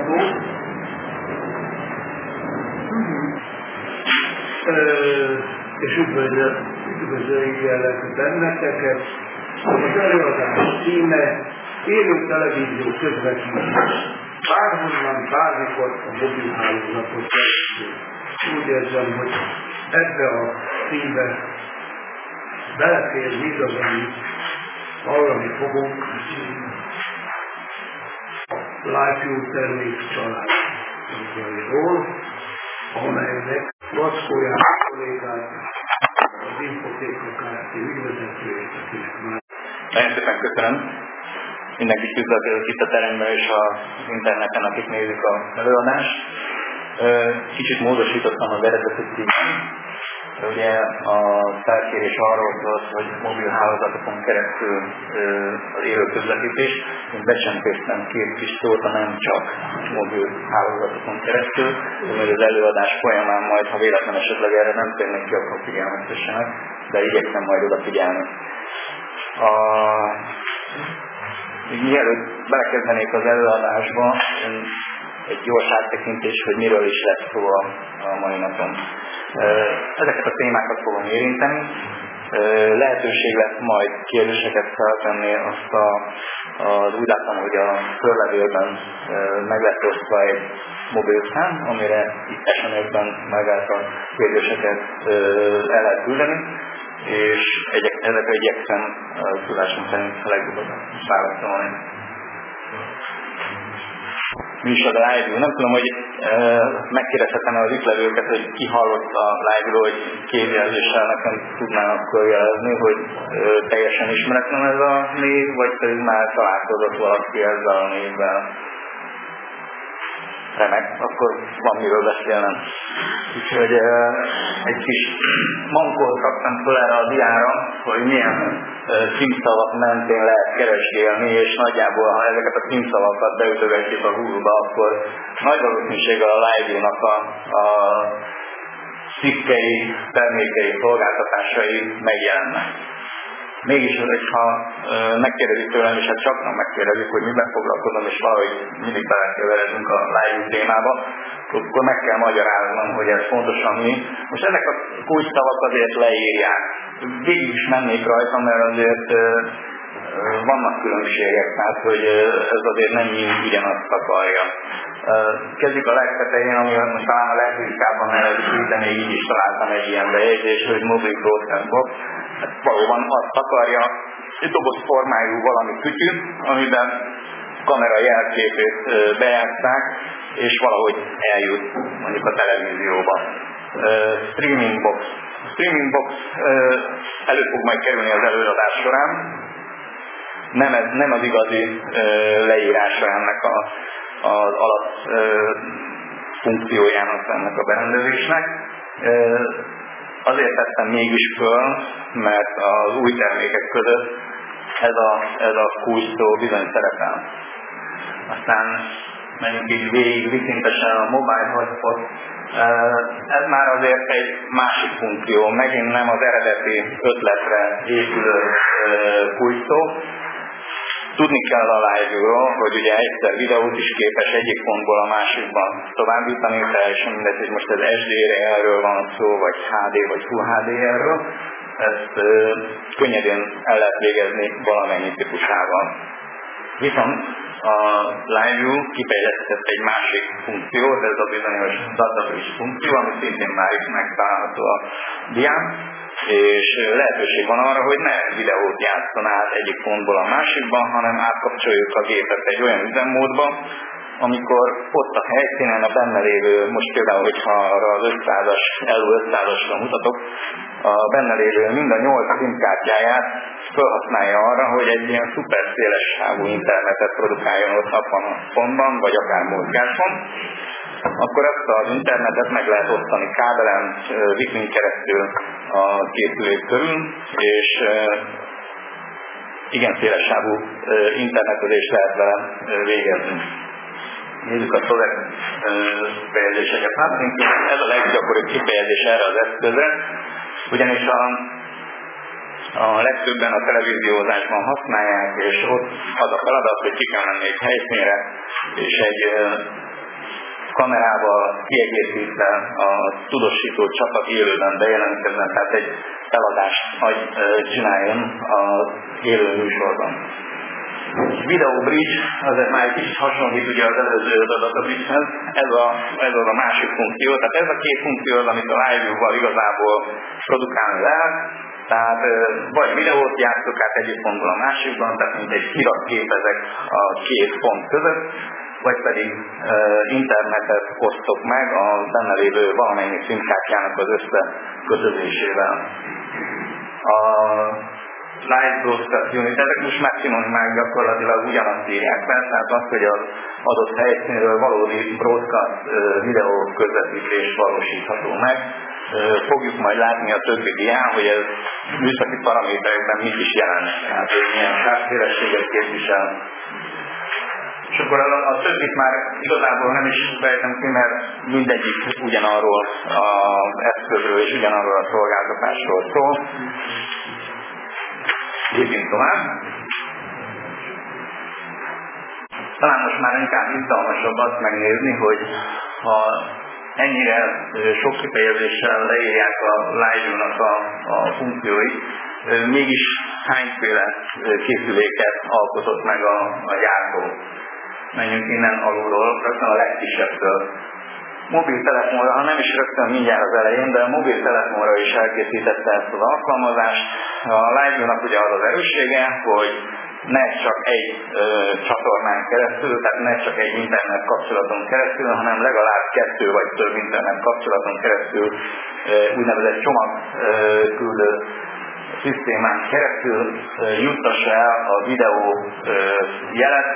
hallgató. És üdvözöljük benneteket. Az előadás címe élő televízió közvetítés. Bárhonnan, bármikor a mobilhálózatot keresztül. Úgy érzem, hogy ebbe a címbe belefér mindaz, amit hallani fogunk. LiveView termék családról, amelynek Vackóján kollégát, az Infotéka Kft. Ügyvezetőjét, akinek már... Nagyon szépen köszönöm. Mindenkit üdvözlök itt a teremben és az interneten, akik nézik az előadást. Kicsit módosítottam az eredeti címet. Ugye a felkérés arról szólt, hogy mobil hálózatokon keresztül az élő közvetítés. Én becsempésztem két kis szót, nem csak mobil hálózatokon keresztül, hogy az előadás folyamán majd, ha véletlen esetleg erre nem térnek ki, akkor figyelmeztessenek, de igyekszem majd odafigyelni. Mielőtt belekezdenék az előadásba, egy gyors áttekintés, hogy miről is lesz szó a mai napon. Ezeket a témákat fogom érinteni. Lehetőség lesz majd kérdéseket feltenni, az úgy látom, hogy a körlevélben meg lesz osztva egy mobilszám, amire itt SMS-ben megállt a kérdéseket el lehet küldeni, és ezekre igyekszem tudásom szerint legjobban válaszolni. Mi is az a LiveView? Nem tudom, hogy megkérdezhetem az itt levőket, hogy ki hallott a LiveView-ról, hogy kézjelzéssel nekem tudnának jelezni, hogy teljesen ismeretlen ez a név, vagy pedig már találkozott valaki ezzel a névvel. Remek, akkor van miről beszélnem. Úgyhogy egy kis mankót kaptam föl erre a diára, hogy milyen címszavak mentén lehet keresgélni, és nagyjából, ha ezeket a címszavakat beütögetjük a Google-ba, akkor nagy valószínűséggel a LiveView-nak a cikkei, termékei, szolgáltatásai megjelennek. Mégis, hogyha megkérdezik tőlem, és hát csakran megkérdezik, hogy miben foglalkozom, és valahogy mindig belekeveredünk a LiveView témába, akkor meg kell magyaráznom, hogy ez pontosan mi. Most ezek a kulcsszavak azért leírják. Végig is mennék rajta, mert azért vannak különbségek, tehát hogy ez azért nem ugyanazt akarja. Kezdjük a legtetején, ami most talán a legritkábban nevezik, de még így is találtam egy ilyen bejegyzést, hogy Mobile Broadcast Box. Hát valóban azt akarja, egy doboz formájú valami kütyű, amiben kamera jelképét bejátsszák, és valahogy eljut mondjuk a televízióba. Streaming box. A streaming box elő fog majd kerülni az előadás során. Nem az igazi leírása ennek az alap funkciójának ennek a berendezésnek. Azért tettem mégis föl, mert az új termékek között ez a kulcsszó bizony szerepel. Aztán menjünk így végig viszintesen a mobile hotspot. Ez már azért egy másik funkció, megint nem az eredeti ötletre épülő kulcsszó. Tudni kell a LiveView-ról, hogy ugye egyszer videót is képes egyik pontból a másikba továbbítani, teljesen mindegy, hogy most ez SDR-ről van szó, vagy HD, vagy Full HDR-ről. Ezt könnyedén el lehet végezni valamennyi típusával. Viszont a LiveView kifejlesztett egy másik funkciót, ez a bizonyos database funkció, ami szintén már is megtalálható a dián, és lehetőség van arra, hogy ne videót játszon át egyik pontból a másikban, hanem átkapcsoljuk a gépet egy olyan üzemmódba, amikor ott a helyszínen a benne lévő, most például, hogyha arra az 500-as, ELU 500-asra mutatok, a benne lévő mind a 8 SIM-kártyáját felhasználja arra, hogy egy ilyen szuper széles sávú internetet produkáljon ott abban a pontban, vagy akár mozgáson. Akkor ezt az internetet meg lehet osztani kábelen, Wi-Fi-n keresztül a készülék körül, és igen szélessávú internetezést lehet vele végezni. Nézzük a szöveg kifejezéseket. Hát ez a leggyakoribb kifejezés erre az eszközre, ugyanis a legtöbben a televíziózásban használják, és ott az a feladat, hogy ki kell menni egy helyszínre, és egy kamerával kiegészítve a tudósító csapat élőben bejelentkezzen, tehát egy eladást csináljon az élő műsorban. Video Bridge, azért már egy kicsit hasonlít ugye az előző Data Bridge-hez, ez az a másik funkció, tehát ez a két funkció az, amit a LiveView-val igazából produkálni lehet, tehát vagy videót játszok át egyik pontból a másikban, tehát mint egy kiratkép ezek a két pont között, vagy pedig internetet osztok meg a benne lévő valamennyi szimkártyának az összekötözésével. A Live Broadcast Unit, ezek most már szinonimák gyakorlatilag ugyanazt írják fel, tehát az, hogy az adott helyszínről valódi broadcast videó közvetítés valósítható meg. Fogjuk majd látni a többi dián, hogy ez műszaki paraméterekben mit is jelent. Tehát ez milyen sávszélességet képvisel. És akkor a többit már igazából nem is fejtem ki, mert mindegyik ugyanarról az eszközről és ugyanarról a szolgáltatásról szól. Lépjünk tovább. Talán most már inkább izgalmasabb azt megnézni, hogy ha ennyire sok kifejezéssel leírják a Live-nak a funkcióit, mégis hányféle készüléket alkotott meg a gyártó. Menjünk innen alulról, rögtön a legkisebbtől. Mobiltelefonra, ha nem is rögtön mindjárt az elején, de a mobiltelefonra is elkészítette ezt az alkalmazást. A Live-nak ugye az az erőssége, hogy ne csak egy csatornán keresztül, tehát ne csak egy internet kapcsolaton keresztül, hanem legalább 2 vagy több internet kapcsolaton keresztül úgynevezett csomagküldő szisztémán keresztül juttassa el a videó jelet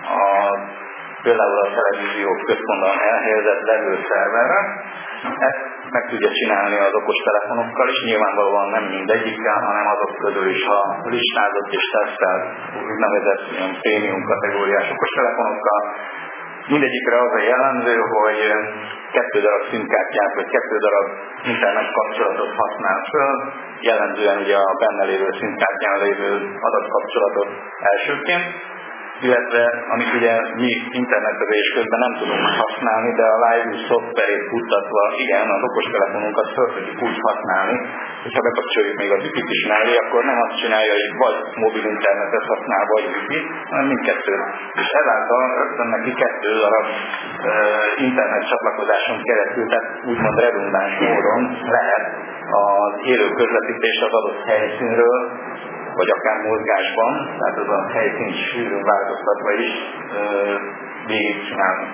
például a televízió központban elhelyezett levőszerverre. Ezt meg tudja csinálni az okostelefonokkal is, nyilvánvalóan nem mindegyikkel, hanem azok közül is a listázott és tesztelt úgynevezett prémium kategóriás okostelefonokkal. Mindegyikre az a jellemző, hogy 2 darab szimkártyát vagy 2 darab internet kapcsolatot használ föl, jellemzően ugye a benne lévő szimkártyán lévő adatkapcsolatot elsőként, illetve amit ugye mi internetezés közben nem tudunk használni, de a LiveView szoftverét futtatva igen, az okostelefonunkat föl tudjuk úgy használni, hogyha bekapcsoljuk még a Wi-Fi-t is mellé, akkor nem azt csinálja, hogy vagy mobil internetet használ, vagy Wi-Fi, hanem mindkettőt. És ezáltal rögtön neki 2 darab internet csatlakozáson keresztül, tehát úgymond redundáns módon lehet az élő közvetítés az adott helyszínről, vagy akár mozgásban, tehát az a helyszín sűrűn változtatva is végigcsinálni.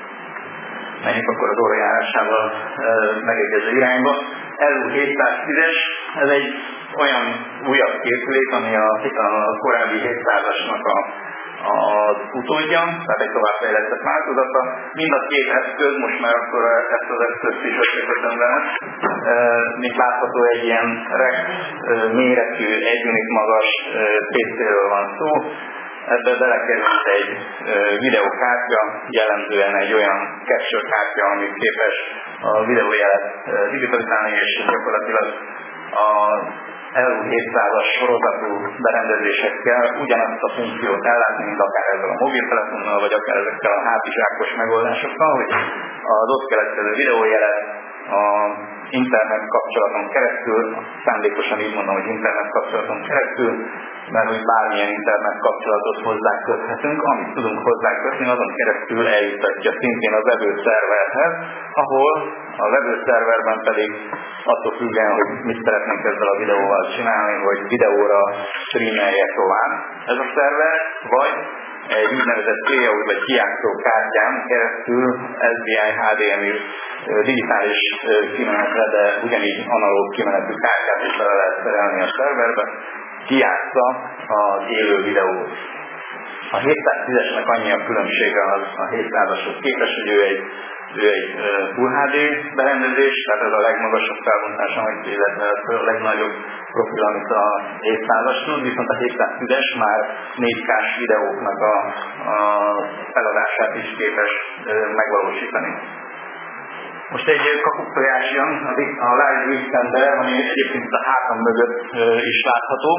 Menjünk akkor az órajárásával megegyező irányba. LU710-es, ez egy olyan újabb készülék, ami a korábbi 700-asnak az utódja, tehát egy továbbfejlesztett változata. Mind a két eszköz, most már akkor ezt az eszközt is összekötöm vele. Mint látható, egy ilyen méretű, 1 unit magas PC-ről van szó. Ebbe belekerült egy videókártya, jellemzően egy olyan capture kártya, ami képes a videójelet digitalizálni, és gyakorlatilag a LU700-as sorozatú berendezésekkel ugyanazt a funkciót ellátni, mint akár ezzel a mobiltelefonnal, vagy akár ezekkel a hátizsákos megoldásokkal, hogy az ott keletkező videójelet a internet kapcsolaton keresztül, szándékosan így mondom, hogy internet kapcsolaton keresztül, mert hogy bármilyen internet kapcsolatot hozzáköthetünk, amit tudunk hozzákötni, azon keresztül eljutatja szintén a webőszerverhez, ahol a webőszerverben pedig attól függően, hogy mit szeretnénk ezzel a videóval csinálni, hogy videóra streamelje tovább ez a szerver, vagy egy úgynevezett playout vagy kijátszó kártyán keresztül SDI, HDMI digitális kimenetre, de ugyanígy analóg kimenetű kártyát is bele lehet szerelni a szerverbe, kijátsza az élő videót. A 710-esnek annyi a különbsége a 700-ashoz képest, hogy ő egy Full HD berendezés, tehát ez a legmagasabb felbontás, illetve a legnagyobb profil, amit a 700-as tud, viszont a 710-es már 4K-s videóknak a feladását is képes megvalósítani. Most egy kakuktojás jön, a Live Extender, ami egyébként a hátam mögött is látható.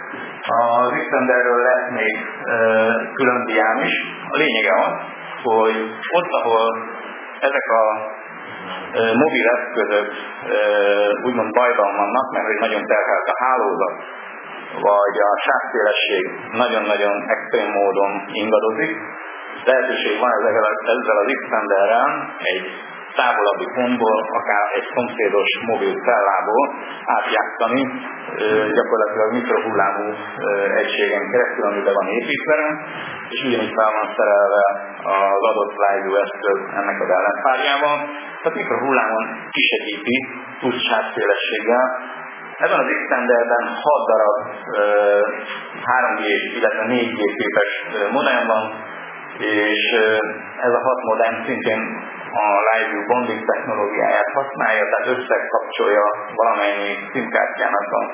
Az Extenderről lesz még külön diám is. A lényege az, hogy ott, ahol ezek a mobil eszközök úgymond bajban vannak, mert hogy nagyon terhelt a hálózat, vagy a sávszélesség nagyon-nagyon extrém módon ingadozik, lehetőség van ezzel az Xtenderrel egy távolabbi pontból, akár egy szomszédos mobil cellából átjátszani gyakorlatilag mikrohullámú egységen keresztül, amiben van építve, és ugyanígy fel van szerelve az adott live eszköz ennek az ellenpárjával. Tehát mikrohullámon kisegíti plusz sávszélességgel. Ebben az Xtenderben 6 darab 3G, illetve 4G képes modem van, és ez a 6 modem szintén a LiveView bonding technológiáját használja, tehát összekapcsolja valamennyi SIM-kártyának a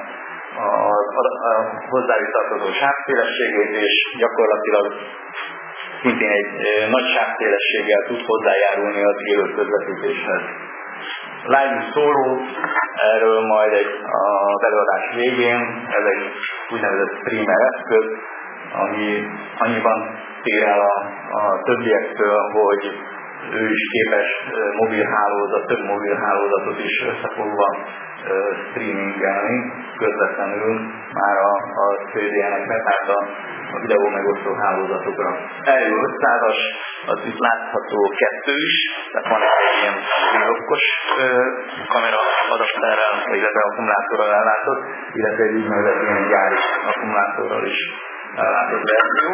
hozzájuk tartozó sávszélességét, és gyakorlatilag szintén egy nagy sávszélességgel tud hozzájárulni az élő közvetítéshez. LiveView szóló, erről majd az előadás végén, ez egy úgynevezett streamer eszköz, ami annyiban tér el a többiektől, hogy ő is képes több mobil hálózatot is összefogva streamingelni közvetlenül már a CDN-ekre, tehát a videó megosztó hálózatokra. Erről 500-as, az itt látható 2 is, tehát van egy ilyen okkos kamera adapterrel, illetve akkumulátorral ellátott, illetve egy úgynevezett ilyen gyári akkumulátorral is ellátott verzió.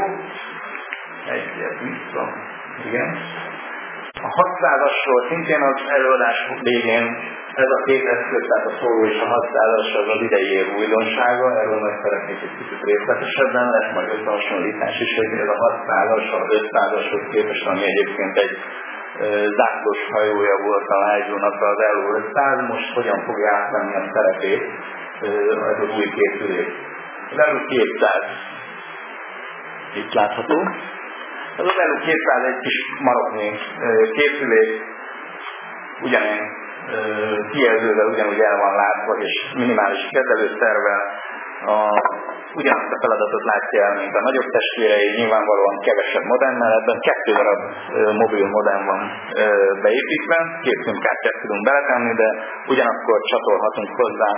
Egyet vissza, igen. A 600-asról szintén az előadás végén ez a két eszköz, tehát a szóló és a 600-as az idei év újdonsága, erről majd szeretnék egy kicsit részletesebben, lesz majd összehasonlítás is, hogy ez a 600-as, a 500-ashoz képest, ami egyébként egy zászlós hajója volt a LiveView-nak az Elo 500, most hogyan fogja átvenni a szerepét ez az új készülék. Az Elo 200 itt látható. Ez az Elo 200 egy kis maroknyi készülék, ugyanilyen kijelzővel ugyanúgy el van látva, és minimális kezelőszervvel ugyanazt a feladatot látja el, mint a nagyobb testvérei, nyilvánvalóan kevesebb modemmel, ebben 2 darab mobil modem van beépítve, 2 SIM-kártyát tudunk beletenni, de ugyanakkor csatolhatunk hozzá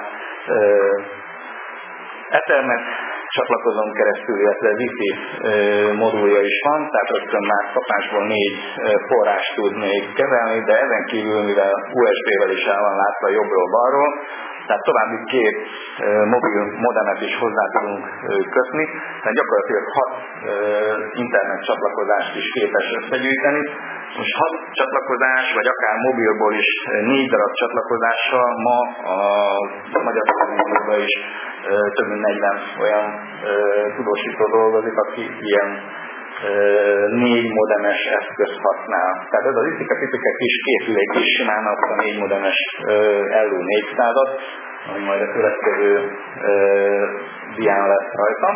Ethernet csatlakozón keresztül, illetve Wi-Fi modulja is van, tehát rögtön már kapásból 4 forrást tud még kezelni, de ezen kívül, mivel USB-vel is el van látva jobbról-balról, tehát további 2 mobil modemet is hozzá tudunk kötni, tehát gyakorlatilag 6 internet csatlakozást is képes összegyűjteni. Most 6 csatlakozás, vagy akár mobilból is 4 darab csatlakozással ma a magyar televízióban is több mint 40 olyan tudósító dolgozik, aki ilyen 4 modemes eszközt használ. Tehát ez az icike-picike kis készülék is simán azt a 4 modemes Elo 400-at, ami majd a következő dián lesz rajta.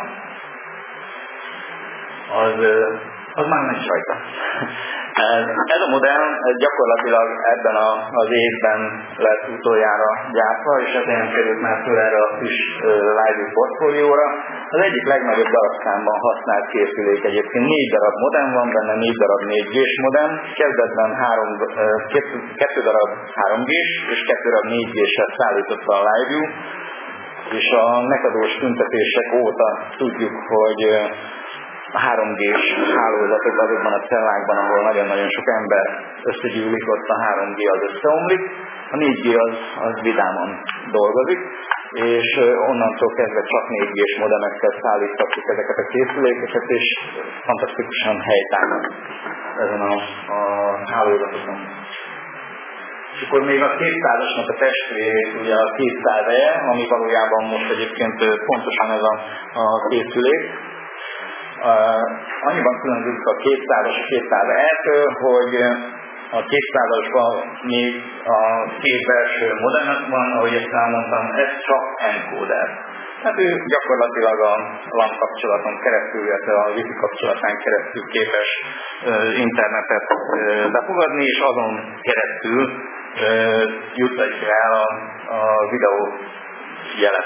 Az már nincs rajta. Ez a modell gyakorlatilag ebben az évben lett utoljára gyártva, és ezért került már föl erre a kis LiveView portfólióra. Az egyik legnagyobb darabszámban használt készülék egyébként 4 darab modem van benne, 4 darab 4G-s modem, kezdetben 2 darab 3G-s és 2 darab 4G-set szállította a LiveView, és a nekadós tüntetések óta tudjuk, hogy a 3G-s hálózatok azokban a cellákban, ahol nagyon-nagyon sok ember összegyűlik, ott a 3G az összeomlik, a 4G az vidáman dolgozik, és onnantól kezdve csak 4G-s modemekkel szállíthatjuk ezeket a készülékeket, és fantasztikusan helytállnak ezen a hálózatokon. És akkor még a 200-asnak a testvérét, ugye a 200-e, ami valójában most egyébként pontosan ez a készülék, annyiban különbözik a 200-as a 200-től, hogy a 200-asban még a 2 belső modemek van, ahogy ezt elmondtam, ez csak encoder. Hát ő gyakorlatilag a LAN kapcsolaton keresztül, illetve a Wi-Fi kapcsolatán keresztül képes internetet befogadni, és azon keresztül juttatja el a videó jelet.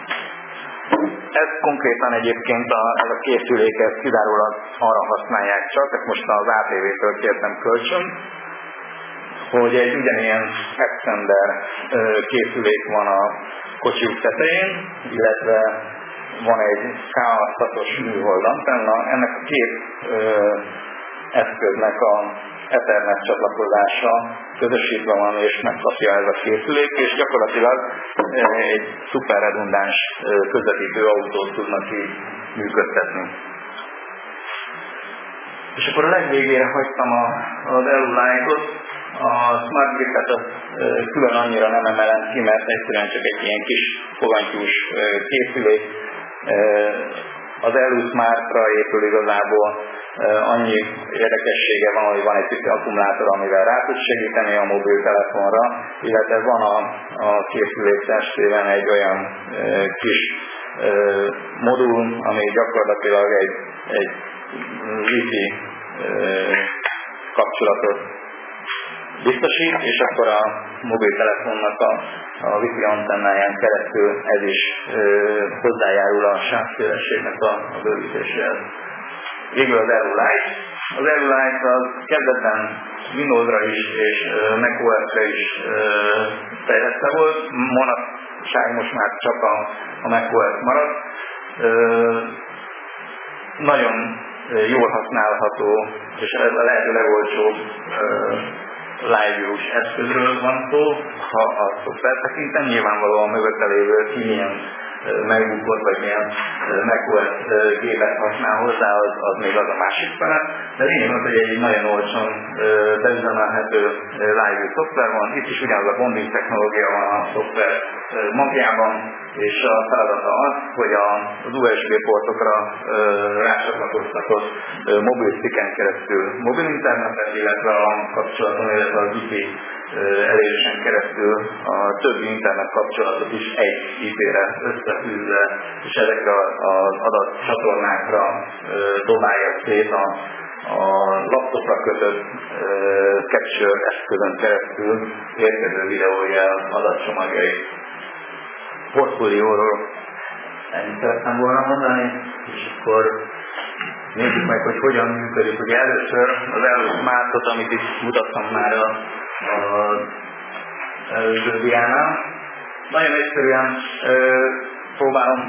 Ez konkrétan egyébként ez a készülék kizárólag arra használják csak, ezt most az ATV-től kértem kölcsön, hogy egy ugyanilyen extender készülék van a kocsiuk tetején, illetve van egy K6-os műhold antenna. Ennek a két eszköznek a Ethernet csatlakozása közösítve van, és megkapja ez a készülék, és gyakorlatilag egy szuper redundáns közvetítő autót tudnak így működtetni. És akkor a legvégére hagytam az ELU-Lite-ot. A Smart Brick-et külön annyira nem emelem ki, mert egyszerűen csak egy ilyen kis fogantyús készülék. Az ELU Smart-ra épül igazából annyi érdekessége van, hogy van egy pici akkumulátor, amivel rá tud segíteni a mobiltelefonra, illetve van a készülék testében egy olyan kis modul, ami gyakorlatilag egy Wi-Fi kapcsolatot biztosít, és akkor a mobiltelefonnak a Wi-Fi antennáján keresztül ez is hozzájárul a sávszélességnek a bővítéséhez. Végül az ELU-Lite. Az ELU-Lite az kezdetben Windows-ra is és macOS-ra is fejlesztve volt. Manapság most már csak a macOS maradt. Nagyon jól használható, és ez a lehető legolcsóbb live-view-s eszközről van szó, ha a szoftver tekintem, nyilvánvalóan mögötte lévő ki milyen megbukott, vagy milyen macOS gépet használ hozzá, az még az a másik fele. De lényeg az, hogy egy nagyon olcsón beüzemelhető live-view szoftver van, itt is ugyanaz a bonding technológia van a szoftver magjában, és a feladata az, hogy az USB portokra rácsatlakoztatott mobil sticken keresztül mobil internetet, illetve a kapcsolaton, illetve a Wi-Fi elérésen keresztül a többi internet kapcsolatot is egy IP-re összefűzve, és ezekre az adatcsatornákra dobálja szét a laptopra kötött capture eszközön keresztül érkező videójel adatcsomagjait. Portfólióról ennyit szerettem volna mondani, és akkor nézzük meg, hogy hogyan működik. Ugye először az ELU-Smart-ot, amit itt mutattam már az előző diánál. Nagyon egyszerűen próbálom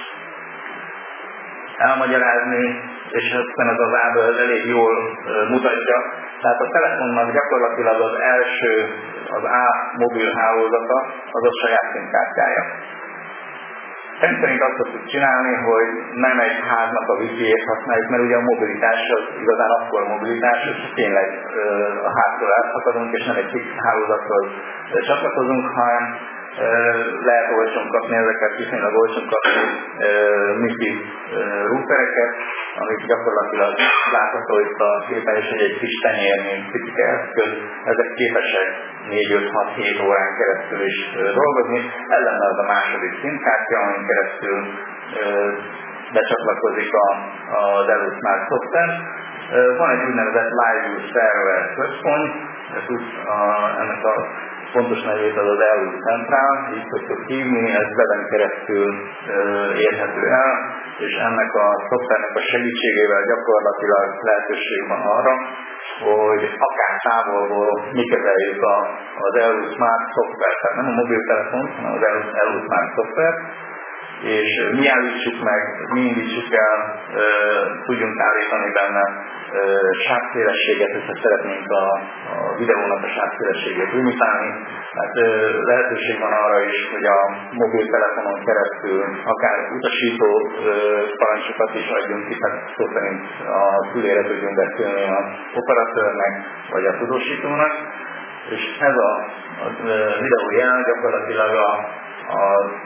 elmagyarázni, és aztán ez az ábra elég jól mutatja. Tehát a telefonnak gyakorlatilag az első, az A mobil hálózata, az a saját szimkártyája. Rendszerint azt tudjuk csinálni, hogy nem egy háznak a Wi-Fi-ét használjuk, mert ugye a mobilitás az igazán akkor mobilitás, és tényleg a háztól elszakadunk, és nem egy fix hálózathoz csatlakozunk, hanem lehet olcsón kapni ezeket, viszonylag olcsón kapni MIFI routereket, amik gyakorlatilag látható itt a képen, és egy kis tenyér, mint picike eszköz, ezek képesek 4-5-6-7 órán keresztül is dolgozni. Ellen az a második szimkártya, amin keresztül becsatlakozik az ELU-Smart szoftver. Van egy úgynevezett Live-View Server központ, ennek a pontos nevét az ELU Central, így szoktuk hívni, ez weben keresztül érhető el, és ennek a szoftvernek a segítségével gyakorlatilag lehetőség van arra, hogy akár távolból mi kezeljük az ELU Smart szoftvert, tehát nem a mobiltelefon, hanem az ELU Smart szoftvert, és mi állítsuk meg, mi indítsuk el, tudjunk állítani benne sávszélességet, hogyha szeretnénk a videónak a sávszélességét limitálni. Hát lehetőség van arra is, hogy a mobiltelefonon keresztül akár utasító parancsokat is adjunk ki, tehát szó szerint a fülére tudjunk beszélni az operatőrnek vagy a tudósítónak. És ez a videójel gyakorlatilag a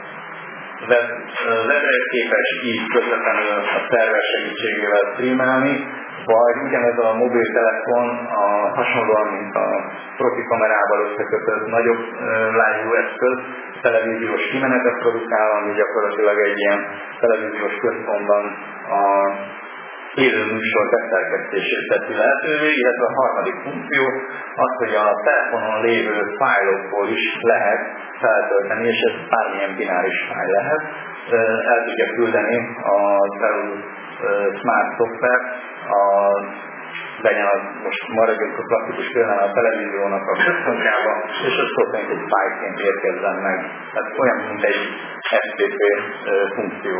webre képes így közvetlenül a szerver segítségével streamelni, vagy ugyanez a mobiltelefon hasonlóan, mint a profi kamerával összekötött nagyobb live eszköz, televíziós kimenetet produkál, ami gyakorlatilag egy ilyen televíziós központban a élő műsor beszerkesztését teszi lehetővé, illetve a harmadik funkció az, hogy a telefonon lévő fájlokból is lehet feltölteni, és ez bármilyen bináris fájl lehet. El tudja küldeni az ELU Smart szoftver a legyen az, most maradjunk a klasszikus például a televíziónak a központjába, és az történik egy fájlként érkezzen meg. Tehát olyan, mint egy FTP funkció.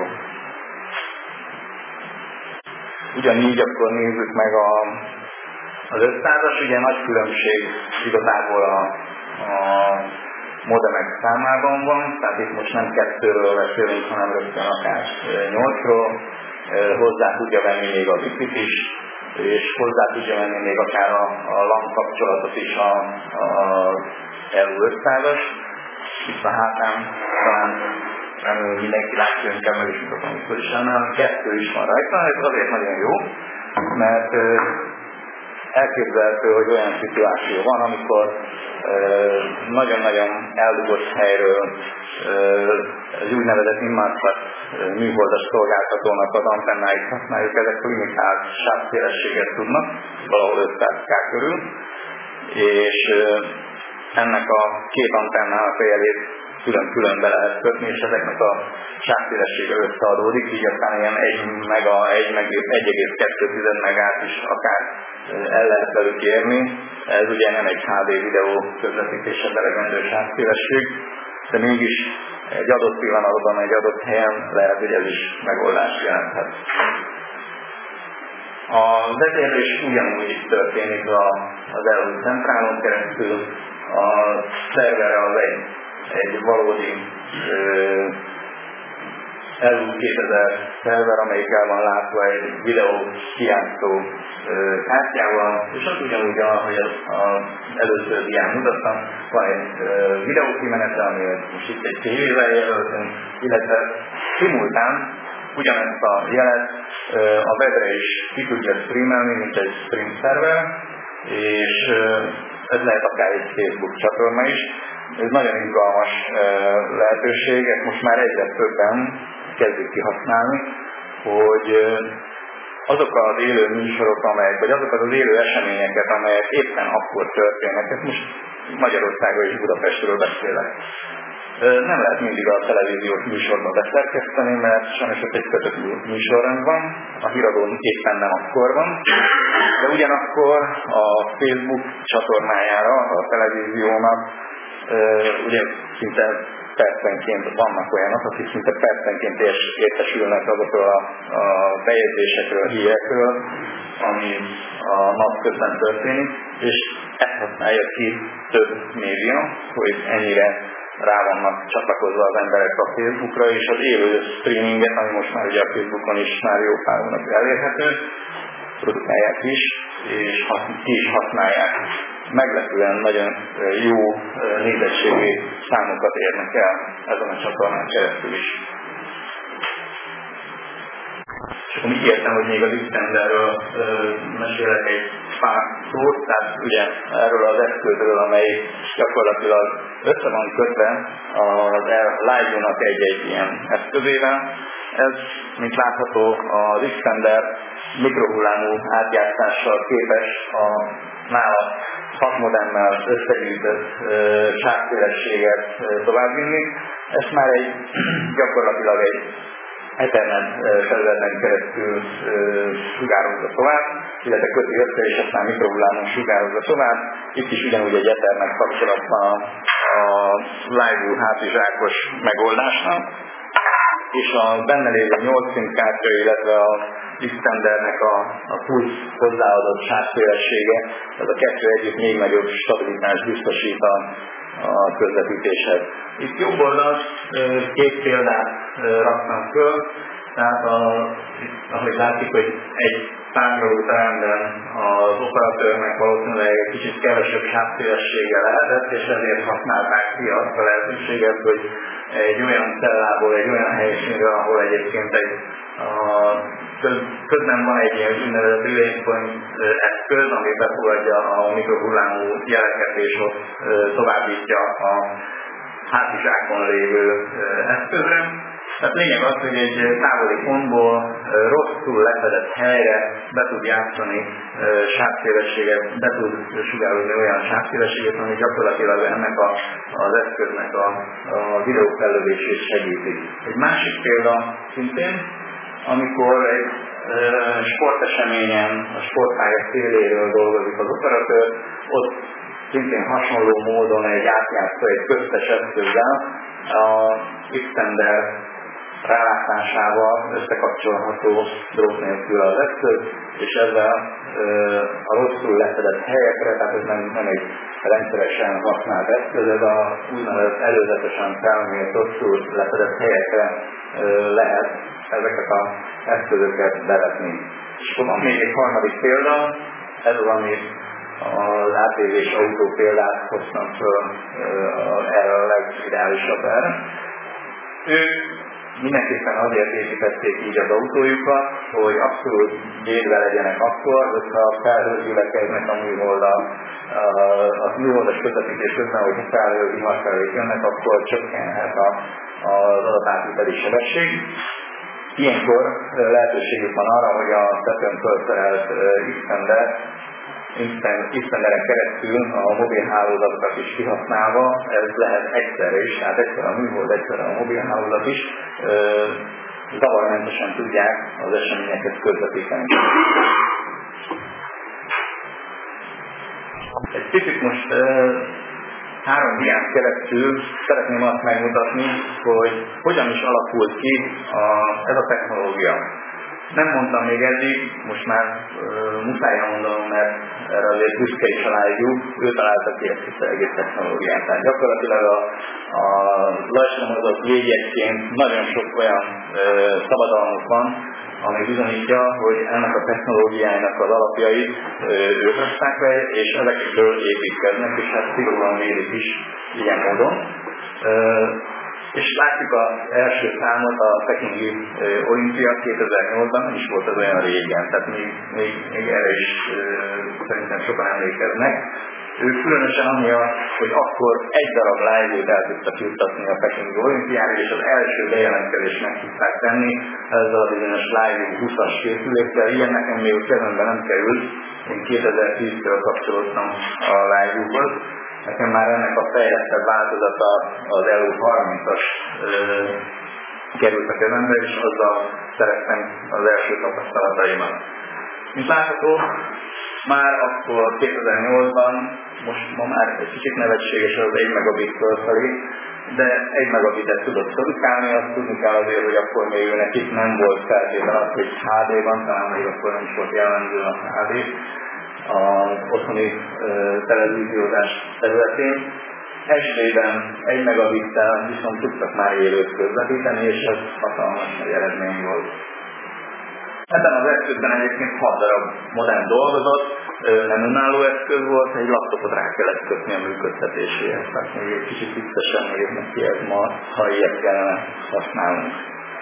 Ugyanígy akkor nézzük meg az 500-as, ugye nagy különbség igazából a modemek számában van, tehát itt most nem 2-ről beszélünk, hanem rögtön akár 8-ról, hozzá tudja venni még a Wi-Fi-t is, és hozzá tudja venni még akár a LAN kapcsolatot is az LU500-as. Itt a hátán talán mindenki látja, inkább meg is mutatom, amikor is hanem 2 is van rajta, ez azért nagyon jó, mert elképzelhető, hogy olyan szituáció van, amikor nagyon-nagyon eldugott helyről egy úgynevezett Inmarsat műholdas szolgáltatónak az antennáit használjuk, ezek limitált sávszélességet tudnak, valahol 500K körül, és ennek a 2 antennának a jelét külön-külön be lehet kötni, és ezeknek a sávszélessége összeadódik, így aztán ilyen 1,2 megát is akár el lehet velük érni. Ez ugye nem egy HD videó közvetítésre elegendő sávszélesség, de mégis egy adott pillanatban, egy adott helyen lehet, hogy ez is megoldást jelenthet. A vezérlés ugyanúgy történik az LU centrálon keresztül, a szerverre az egy valódi LU 2000 szerver, amelyik el van látva egy videó kijátszó kártyával, és az ugyanúgy, ahogy az előző dián mutattam, van egy videókimenete, ami most itt egy tévével jelöltünk, illetve simultán ugyanezt a jelet a webre is ki tudja streamelni, mint egy stream szerver, és ez lehet akár egy Facebook csatorna is. Ez nagyon izgalmas lehetőség, ezt most már egyre többen kezdjük kihasználni, hogy azok az élő műsorok, vagy azokat az élő eseményeket, amelyek éppen akkor történnek, ezt most Magyarországról és Budapestről beszélek. Nem lehet mindig a televíziós műsorba beszerkeszteni, mert sajnos ott egy kötött műsorrend van, a híradón éppen nem akkor van, de ugyanakkor a Facebook csatornájára, a televíziónak ugye szinte percenként vannak olyanok, akik szinte percenként értesülnek azokról a bejegyzésekről, hírekről, ami a nap közben történik, és ezt használja ki több média, hogy ennyire rá vannak csatlakozva az emberek a Facebookra, és az élő streaminget, ami most már ugye a Facebookon is már jó pár hónapja elérhető, produkálják is, és ki is használják. Meglepően nagyon jó nézettségű számokat érnek el ezen a csatornán keresztül is. És akkor mit értem, hogy még az Extenderről mesélek egy pár szót, tehát ugye erről az eszközről, amely gyakorlatilag össze van kötve a Live-nak egy ilyen eszközével. Ez, mint látható, az Extender mikrohullámú átjátszással képes a nála 6 modemmel összegyűjtött sávszélességet továbbvinni. Ezt már gyakorlatilag egy Ethernet felületen keresztül sugározza tovább, illetve köti össze, és aztán mikrohullámon sugározza tovább. Itt is ugyanúgy egy Ethernet kapcsolat van a Live hátizsákos megoldásnak, és a benne lévő 8 SIM kártya, illetve a Extendernek a plusz hozzáadott sávszélessége, ez a kettő együtt még nagyobb stabilitást biztosít a közvetítéshez. Itt jobb oldalt 2 példát raktam föl, tehát ahogy látszik, hogy egy tárgyaló teremben az operatőrnek valószínűleg egy kicsit kevesebb sávszélessége lehetett, és ezért használták ki azt a lehetőséget, hogy egy olyan cellából, egy olyan helységről, ahol egyébként közben van egy ilyen úgynevezett endpoint eszköz, ami befogadja a mikrohullámú jeleket, és ott továbbítja a hátizsákon lévő eszközre. Tehát lényeg az, hogy egy távoli pontból rosszul lefedett helyre be tud játszani sávszélességet, be tud sugározni olyan sávszélességet, ami gyakorlatilag ennek az eszköznek a videófellövését segíti. Egy másik példa szintén, amikor egy sporteseményen, a sportpálya széléről dolgozik az operatőr, ott szintén hasonló módon egy átjátszó, egy köztes eszközzel a Xtender rálátásával összekapcsolható drót nélkül az eszköz, és ezzel a rosszul lefedett helyekre, tehát ez nem egy rendszeresen használt eszköz, ez a úgynevezett előzetesen felmért rosszul lefedett helyekre lehet ezeket az eszközöket bevetni. És akkor van még egy harmadik példa, ez az, amit az ATV-s autó példát hoztam föl erre a legideálisabb erre. Ők mindenképpen azért építették így az autójukat, hogy abszolút védve legyenek akkor, hogyha felhőzülekeznek a műholdas közvetítés közben, hogy felhőzi hasfelők jönnek, akkor csökkenhet az adatátviteli sebesség. Ilyenkor lehetőségük van arra, hogy a tetőn fölszerelt Xtenderen keresztül a mobilhálózatokat is kihasználva, ez lehet egyszerre is, tehát egyszer a műhold, egyszer a mobilhálózat is, zavarmentesen tudják az eseményeket közvetíteni. Egy picit most 3 dián keresztül szeretném azt megmutatni, hogy hogyan is alakult ki ez a technológia. Nem mondtam még eddig, most már muszáj mondanom, mert erre azért büszke is aláírjuk, ő találta ki ezt az egész technológiát. Tehát gyakorlatilag a lassan mozgott jégyeként nagyon sok olyan szabadalmuk van, ami bizonyítja, hogy ennek a technológiának az alapjait ők hozták be, és ezekről építkeznek, és hát szigorúan mérik is ilyen módon. És látjuk az első számot, a pekingi olimpia 2008-ban, nem is volt ez olyan régen, tehát még erre is szerintem sokan emlékeznek. Ő különösen amiatt, hogy akkor egy darab live-ot el tudtak juttatni a pekingi olimpiára, és az első bejelentkezést meg tudták tenni ezzel a bizonyos live 20-as készülékkel. Ilyen nekem még a kezembe nem került, én 2010-től kapcsolódtam a live-hoz. Nekem már ennek a fejlettebb változata az EU30-as került a kezembe, és azzal szereztem az első tapasztalataimat. Mint látható, már akkor 2008-ban, most ma már egy kicsit nevetséges az 1 megabit fölfelé, de 1 megabitet tudott produkálni, azt tudni kell azért, hogy akkor még ő nekik nem volt feltétlen az, hogy HD-ban, talán még akkor nem is volt jellemző a HD, az otthoni televíziózás területén. SD-ben 1 megabittel viszont tudtak már élőt közvetíteni, és ez hatalmas nagy eredmény volt. Ebben az eszközben egyébként 6 darab modern dolgozott, nem önálló eszköz volt, egy laptopot rá kellett kötni a működtetéséhez. Tehát még egy kicsit viccesen néz neki ez ma, ha ilyet kellene használnunk.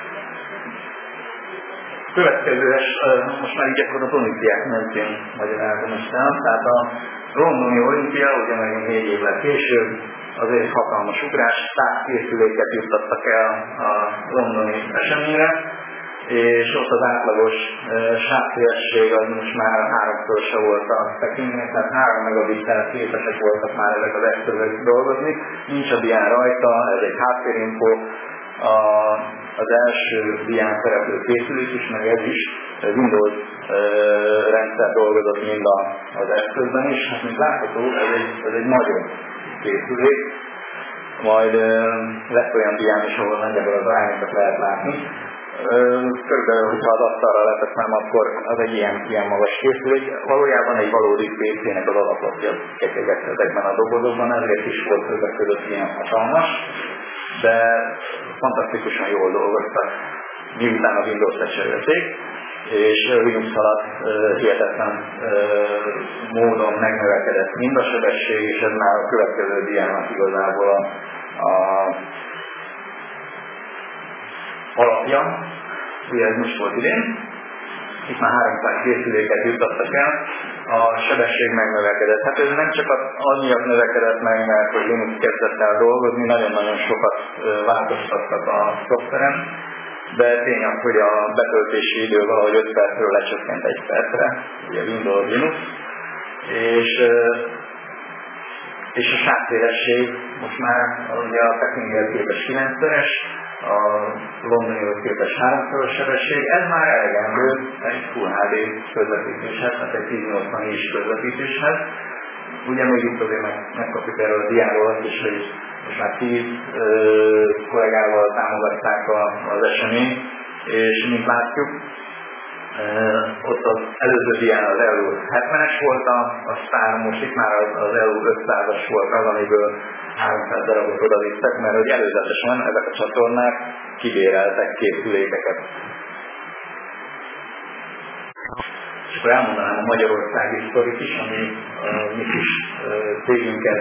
Következőes, most már így akkor az olimpiák mentén magyarázom is el. Tehát a londoni olimpia, ugye meg 4 évvel később, azért hatalmas ugrás, 100 készüléket juttattak el a londoni eseményre, és ott az átlagos sávszélesség az most már 3-szorosa volt a Pekingnek, tehát 3 megabittel képesek voltak már ezek az eszközök dolgozni. Nincs a dián rajta, ez egy háttérinfo. Az első dián szereplő készülék is, meg ez is Windows rendszer dolgozott mind az eszközben is. Hát mint látható, ez egy nagyon készülék. Majd lesz olyan dián is, ahol nagyjából az arányokat lehet látni. Körülbelül, hogyha az asztalra leteszem, akkor az egy ilyen magas készülék. Valójában egy valódi PC-nek az alapokja ketyegett ezekben a dobozokban, ezért is volt többek között ilyen hatalmas, de fantasztikusan jól dolgoztak, miután a Windows lecserélték, és Linux alatt hihetetlen módon megnövekedett mind a sebesség, és ez már a következő diának igazából a alapja. Ugye ez most volt idén, itt már 300 készüléket juttattak el, a sebesség megnövekedett. Hát ez nem csak amiatt növekedett meg, mert hogy Linux kezdett el dolgozni, nagyon-nagyon sokat változtattak a szoftveren, de tény az, hogy a betöltési idő valahogy 5 percről lecsökkent 1 percre, ugye Windows Linux, és a sávszélesség most már ugye a Pekinggel képes 9-szeres, a londonihoz képest 3-szoros sebesség, ez már elegendő egy Full HD közvetítéshez, tehát egy 1080i közvetítéshez. Ugye még itt azért megkapjuk erről a diáról azt is, hogy most már 10 kollégával támogatták az eseményt, és mint látjuk, ott az előző dián az EU 70-es volt a sztár, most itt már az EU 500-as volt az, amiből 300 darabot oda vittek, mert hogy előzetesen ezek a csatornák kibéreltek készülékeket. És akkor elmondanám a magyarországi sztorit is, ami mi kis cégünket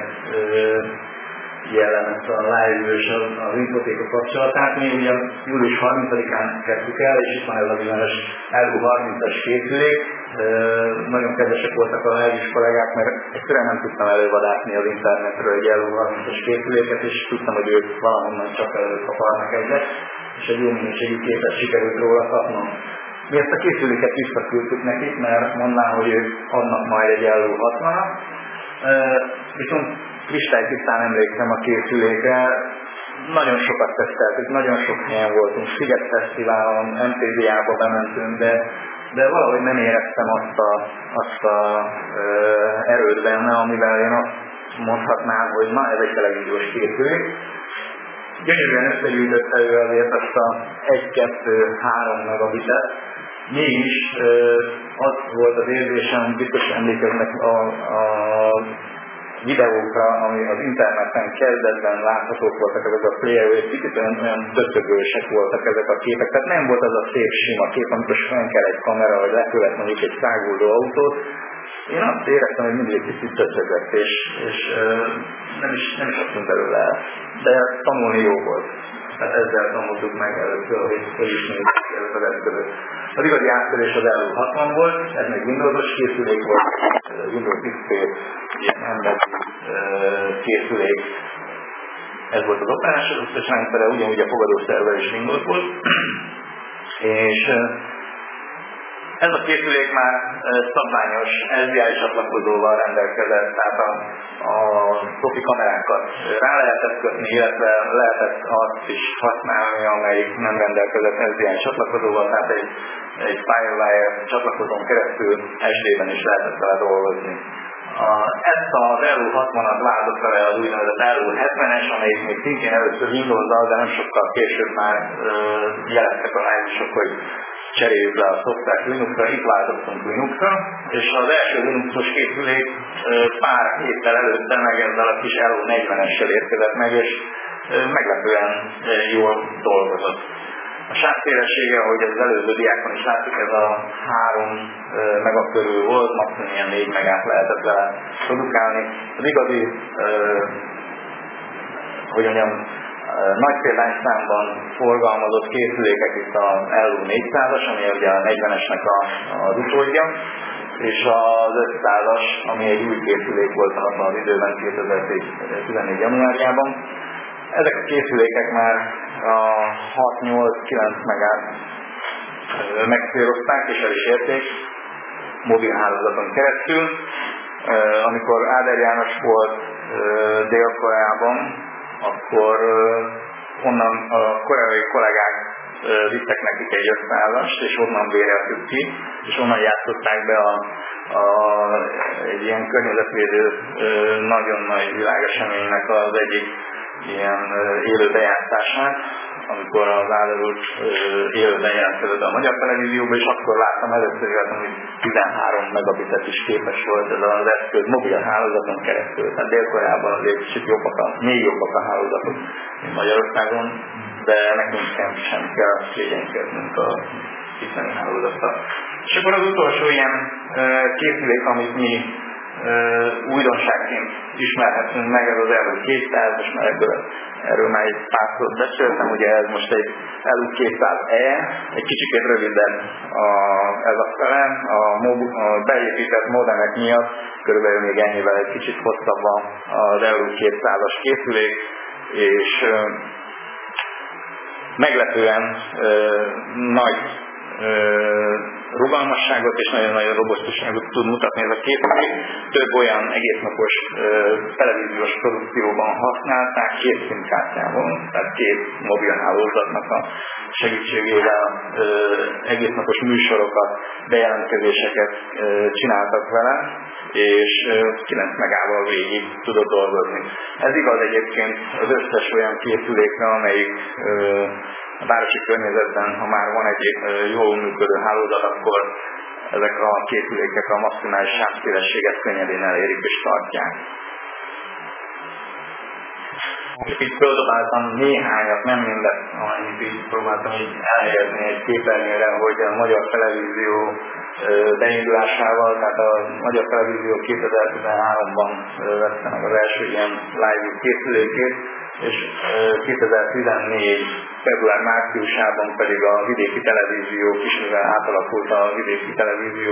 jellemezte a live és az infotéka kapcsolatát. Mi ugye július 30-án kezdtük el, és itt van ez a bizonyos LU 30-as készülék. Nagyon kedvesek voltak a live kollégák, mert egyszerűen nem tudtam elővadásni az internetről egy LU 30-as készüléket, és tudtam, hogy ők valahonnan csak előtt akarnak egyet, és egy jó minőségű képet sikerült róla kapnom. Mi ezt a készüléket visszaküldtük nekik, mert mondnám, hogy ők adnak majd egy LU 60-at. Viszont kristálytisztán emlékszem a készülékre, nagyon sokat teszteltük, nagyon sok helyen voltunk, Sziget Fesztiválon, MTV-ába bementünk, de valahogy nem éreztem azt a erőt benne, amivel én azt mondhatnám, hogy na, ez egy televíziós készülék. Gyönyörűen összegyűjtött elő azért azt a 1-2-3 megabitet, mégis az volt az érzésem, biztos emlékeznek a videókra, ami az interneten kezdetben láthatók voltak ezek a playerők, kicsit olyan tötögősek voltak ezek a képek, tehát nem volt az a szép sima kép, amikor fenn kell egy kamera, vagy lekövet mondjuk egy száguldó autót. Én azt éreztem, hogy mindig egy kicsit tötögött, és nem is adtunk belőle el. De tanulni jó volt. Tehát ezzel tanultuk meg először, hogy ismerjük az eszközöt. Az igazi áttörés az LU 60 volt, ez még Windows-os készülék volt, Windows XP, ilyen emberi készülék. Ez volt az operációs rendszere, ugyanúgy a fogadószerver is Windows volt. És ez a készülék már szabványos SDI csatlakozóval rendelkezett, tehát a profi kamerákat rá lehetett kötni, illetve lehetett azt is használni, amelyik nem rendelkezett SDI csatlakozóval, tehát egy Firewire csatlakozón keresztül SD-ben is lehetett vele dolgozni. Ezt az LU 60-at váltott vele az úgynevezett LU 70-es, amelyik még szintén először Windows-dal, de nem sokkal később már jeleztek a lájzusok, hogy cseréljük le a szoftvert Linuxra, itt váltottunk Linuxra, és az első Linuxos készülék pár héttel előtte meg ezzel a kis LU 40-essel érkezett meg, és meglepően jól dolgozott. A sávszélessége, ahogy az előző diákon is láttuk, ez a 3 mega körül volt, maximum ilyen 4 megát lehetett vele produkálni. Az igazi, hogy mondjam, nagy példányszámban forgalmazott készülékek itt a LU 400-as, ami ugye a 40-esnek az utódja, és az 500-as, ami egy új készülék volt abban az időben, 2014. januárjában. Ezek a készülékek már a 6-8-9 megát megcélozták és el is érték mobilhálózaton keresztül. Amikor Áder János volt Dél-Koreában, akkor onnan a koreai kollégák vittek nekik egy 500-ast, és onnan béreltük ki, és onnan játszották be egy ilyen környezetvédő nagyon nagy világeseménynek az egyik ilyen élő bejátszását, amikor az Áder úr élőben jelentkezett a magyar televízióban, és akkor láttam először, hogy 13 megabitet is képes volt ez az eszköz mobil hálózaton keresztül. Tehát Dél-Koreában azért kicsit még jobbak a hálózatok, mint Magyarországon, de nekünk sem kell szégyenkeznünk a itteni hálózattal. És akkor az utolsó ilyen készülék, amit mi újdonságként ismerhetünk meg, ez az LU 200, és már erről már egy pár szót beszéltem, ugye ez most egy LU 200E, egy kicsikét rövidebb ez a fele, a beépített modemek miatt, körülbelül még ennyivel egy kicsit hosszabb az LU 200-as készülék, és meglepően nagy rugalmasságot és nagyon nagy robosztusságot tud mutatni ez a készülék. Több olyan egésznapos televíziós produkcióban használták két színkártyával, tehát két mobilhálózatnak a segítségével egésznapos műsorokat, bejelentkezéseket csináltak vele, és 9 megával végig tudott dolgozni. Ez igaz egyébként az összes olyan készülékre, amelyik a városi környezetben, ha már van egy jól működő hálózat, akkor ezek a készülékek a maximális sávszélességet könnyedén elérik és tartják. Itt földobáltam néhányat, nem mindet, annyit így próbáltam így elhelyezni egy képernyőre, hogy a magyar televízió beindulásával, tehát a magyar televízió 2013-ban vette meg az első ilyen live készülékét, és 2014. február-márciusában pedig a vidéki televízió is, mivel átalakult a vidéki televízió,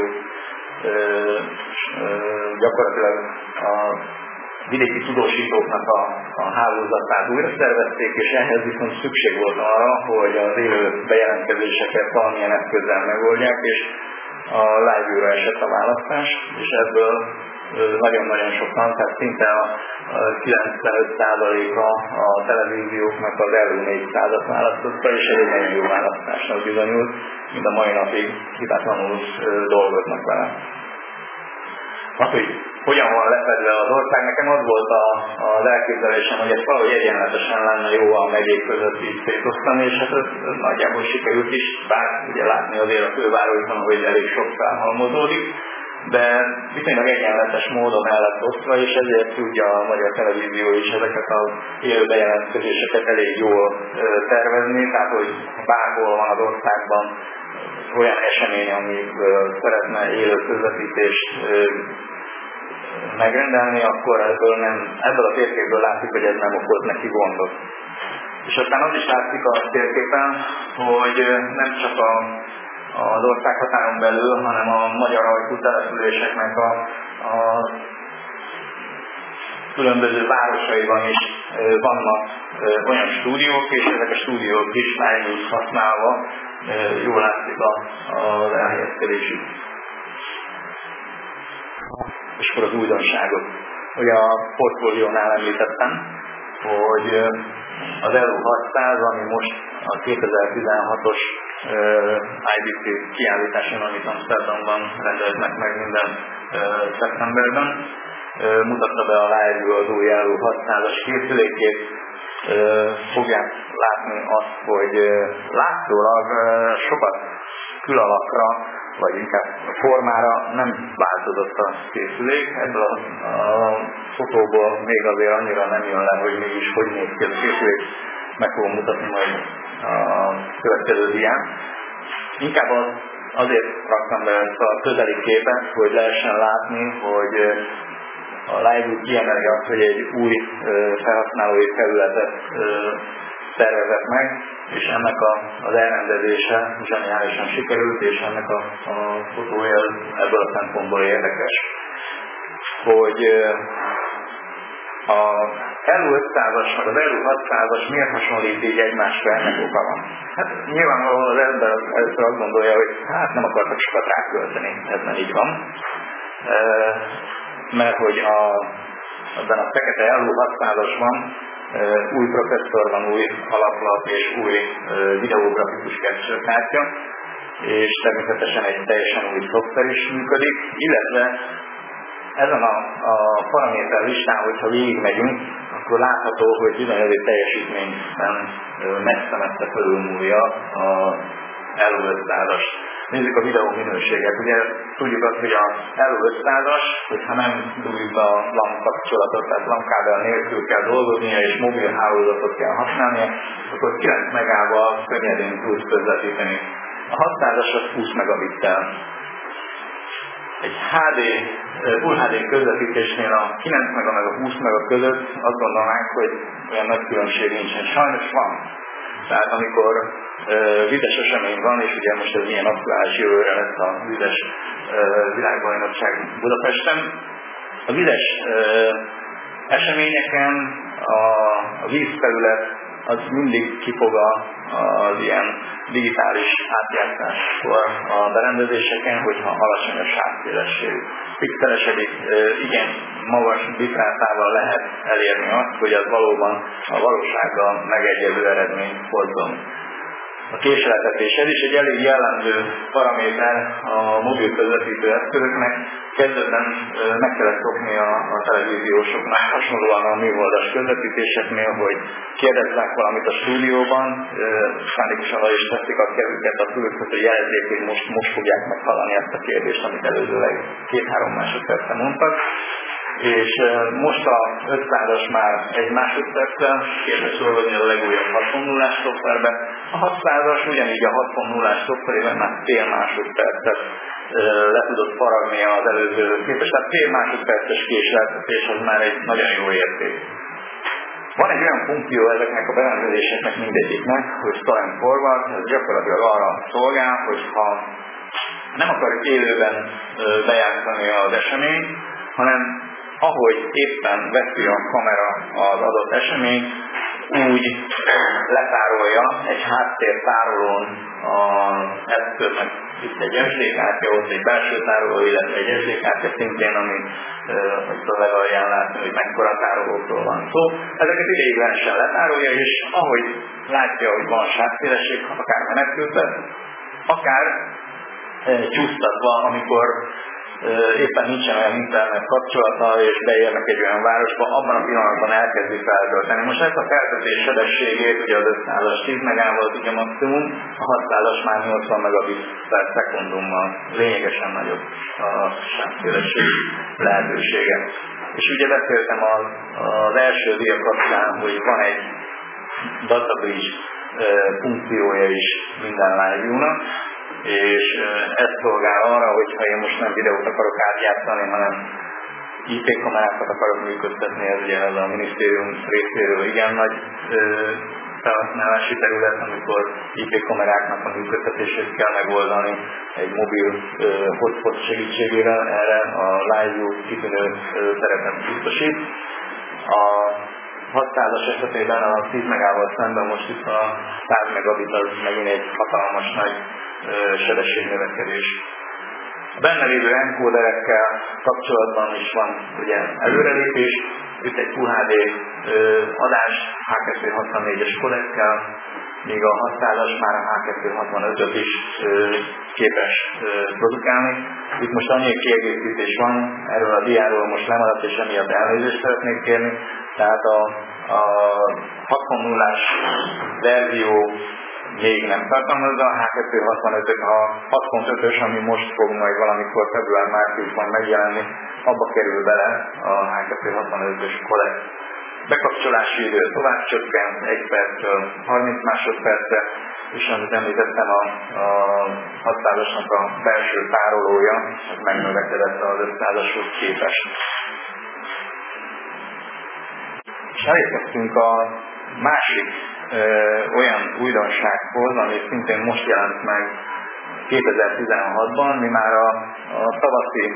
gyakorlatilag a vidéki tudósítóknak a hálózatát újra szervezték, és ehhez viszont szükség volt arra, hogy az élő bejelentkezéseket valamilyen eszközzel megoldják, és a live-ra esett a választás, és ebből nagyon-nagyon sokan, tehát szinte a 95%-a a televízióknak az elő 400-at választotta, és ez egy nagyon jó választásnak bizonyult, mind a mai napig hibátlanul dolgoznak vele. Az, hogy hogyan van lefedve az ország, nekem az volt az elképzelésem, hogy ez valahogy egyenletesen lenne jó a megyék között így szétosztani, és hát ez nagyjából sikerült is, bár ugye látni azért a fővárosban, hogy elég sok felhalmozódik, de viszonylag egyenletes módon el lett osztva, és ezért tudja a magyar televízió is ezeket az élő bejelentkezéseket elég jól tervezni, tehát hogy bárhol van az országban olyan esemény, ami szeretne élő közvetítést megrendelni, akkor ebből a térképből látszik, hogy ez nem okoz neki gondot. És aztán az is látszik a térképen, hogy nem csak az országhatáron belül, hanem a magyar ajkú településeknek a különböző városaiban is vannak olyan stúdiók, és ezek a stúdiók is live-út használva jól látszik az elhelyezkedésük. És akkor az újdonságok. Ugye a portfóliónál említettem, hogy az Euro 600, ami most a 2016-os IBC kiállításon, amit Amsterdamban rendeznek meg minden szeptemberben, mutatta be a live az új Euro 600-as készülékét. Fogják látni azt, hogy látszólag sokat külalakra, vagy inkább a formára nem változott a készülék. Ebből a fotóból még azért annyira nem jön le, hogy mégis hogy néz ki a készülék. Meg fogom mutatni majd a következő dián. Inkább azért raktam be ezt a közeli képet, hogy lehessen látni, hogy a live kiemeli azt, hogy egy új felhasználói területet szervezett meg, és ennek az elrendezése zseniálisan sikerült, és ennek a fotója ebből a szempontból érdekes. Hogy a Euro 500-as, meg az Euro 600-as miért hasonlít így egymásra, ennek oka van. Hát nyilvánvalóan az ember először azt gondolja, hogy hát nem akartak sokat rákölteni, ez nem így van. Mert hogy abban a fekete Euro 600-asban új processzor van, új alaplap és új videografikus capture-kártya, és természetesen egy teljesen új szoftver is működik, illetve ezen a paraméter listán, hogyha végigmegyünk, akkor látható, hogy bizony ez egy teljesítményben messze-messze fölülmúlja az Euro 500-as. Nézzük a videó minőséget. Ugye tudjuk azt, hogy az Euro 500-as, hogyha nem dugjuk be a LAN kapcsolatot, tehát LAN kábel nélkül kell dolgoznia, és mobil hálózatot kell használnia, akkor 9 megával könnyedén tud közvetíteni. A 600-as az 20 megabittel. Egy Full HD közvetítésnél a 9 mega meg a 20 mega között azt gondolnánk, hogy olyan nagy különbség nincsen. Sajnos van. Tehát amikor vizes esemény van, és ugye most ez milyen aktuális, jövőre lesz a vizes világbajnokság Budapesten. A vizes eseményeken a vízfelület az mindig kifog az ilyen digitális átjátszáskor a berendezéseken, hogyha alacsony a sávszélesség. Pixelesedik, igen, magas bitrátával lehet elérni azt, hogy az valóban a valósággal megegyező eredményt hozzon. A késleltetés, ez is egy elég jellemző paraméter a mobil közvetítő eszközöknek. Kezdetben meg kellett szokni a televíziósoknak hasonlóan a műholdas közvetítéseknél, hogy kérdeznek valamit a stúdióban, szándékosan is teszik a kezüket a fülökhöz, hogy jelezzék, hogy most fogják meghallani ezt a kérdést, amit előzőleg 2-3 másodpercre mondtak. És most a 500-as már 1 másodperccel képes olvasni a legújabb 6.0-ás szoftverbe. A 600-as ugyanígy a 6.0-ás szoftverében már fél másodpercet le tudott faragni az előzőhöz képest. Tehát fél másodperces késleltetés az már egy nagyon jó érték. Van egy olyan funkció ezeknek a berendezéseknek mindegyiknek, hogy Stop and Forward, ez gyakorlatilag arra szolgál, hogyha nem akarjuk élőben bejátszani az eseményt, hanem ahogy éppen veszi a kamera az adott eseményt, úgy letárolja egy háttértárolón az eszköznek. Itt egy SD kártya, ott egy belső tároló, illetve egy SD kártya szintén, ami a legalján látni, hogy mekkora tárolókról van szó. Ezeket ideiglenesen letárolja, és ahogy látja, hogy van sávszélesség, akár menet közben, akár csúsztatva, amikor éppen nincsen olyan internet kapcsolata, és beérnek egy olyan városba, abban a pillanatban elkezdi feltölteni. Most ezt a feltöltés sebességét, ugye az 500-as 10 megán volt ugye maximum, a 600-as már 80 megabit per szekundummal lényegesen nagyobb a sávszélesség lehetősége. És ugye beszéltem az első dia kapcsán, hogy van egy data bridge funkciója is minden live-nak, és ez szolgál arra, hogyha én most nem videót akarok átjátszani, hanem IP kamerákat akarok működtetni, ez ugye ez a minisztérium részéről igen nagy felhasználási terület, amikor IP kameráknak a működtetését kell megoldani egy mobil hotspot segítségével, erre a LiveView kitűnő szerepet biztosít. A 600-as esetében a 10 megával szemben most itt a 100 megabit az megint egy hatalmas nagy sebességnövekedés. A benne lévő enkóderekkel kapcsolatban is van ugye előrelépés, itt egy QHD adás H264-es kodekkel, míg a 600-as már a H265-öt is képes produkálni. Itt most annyi kiegészítés van, erről a diáról most lemaradt, és emiatt elnézést szeretnék kérni. Tehát a 6.0-ás verzió még nem tartalmazza, a H265-ök, a 6.5-ös, ami most fog majd valamikor február-márciusban megjelenni, abba kerül bele a H265-ös kodek. Bekapcsolási idő tovább csökkent 1 perctől 30 másodpercre, és amit említettem, a 600-asnak a belső tárolója, ez megnövekedett az 500-ashoz képest. És elérkeztünk a másik olyan újdonsághoz, ami szintén most jelent meg 2016-ban, mi már a tavaszi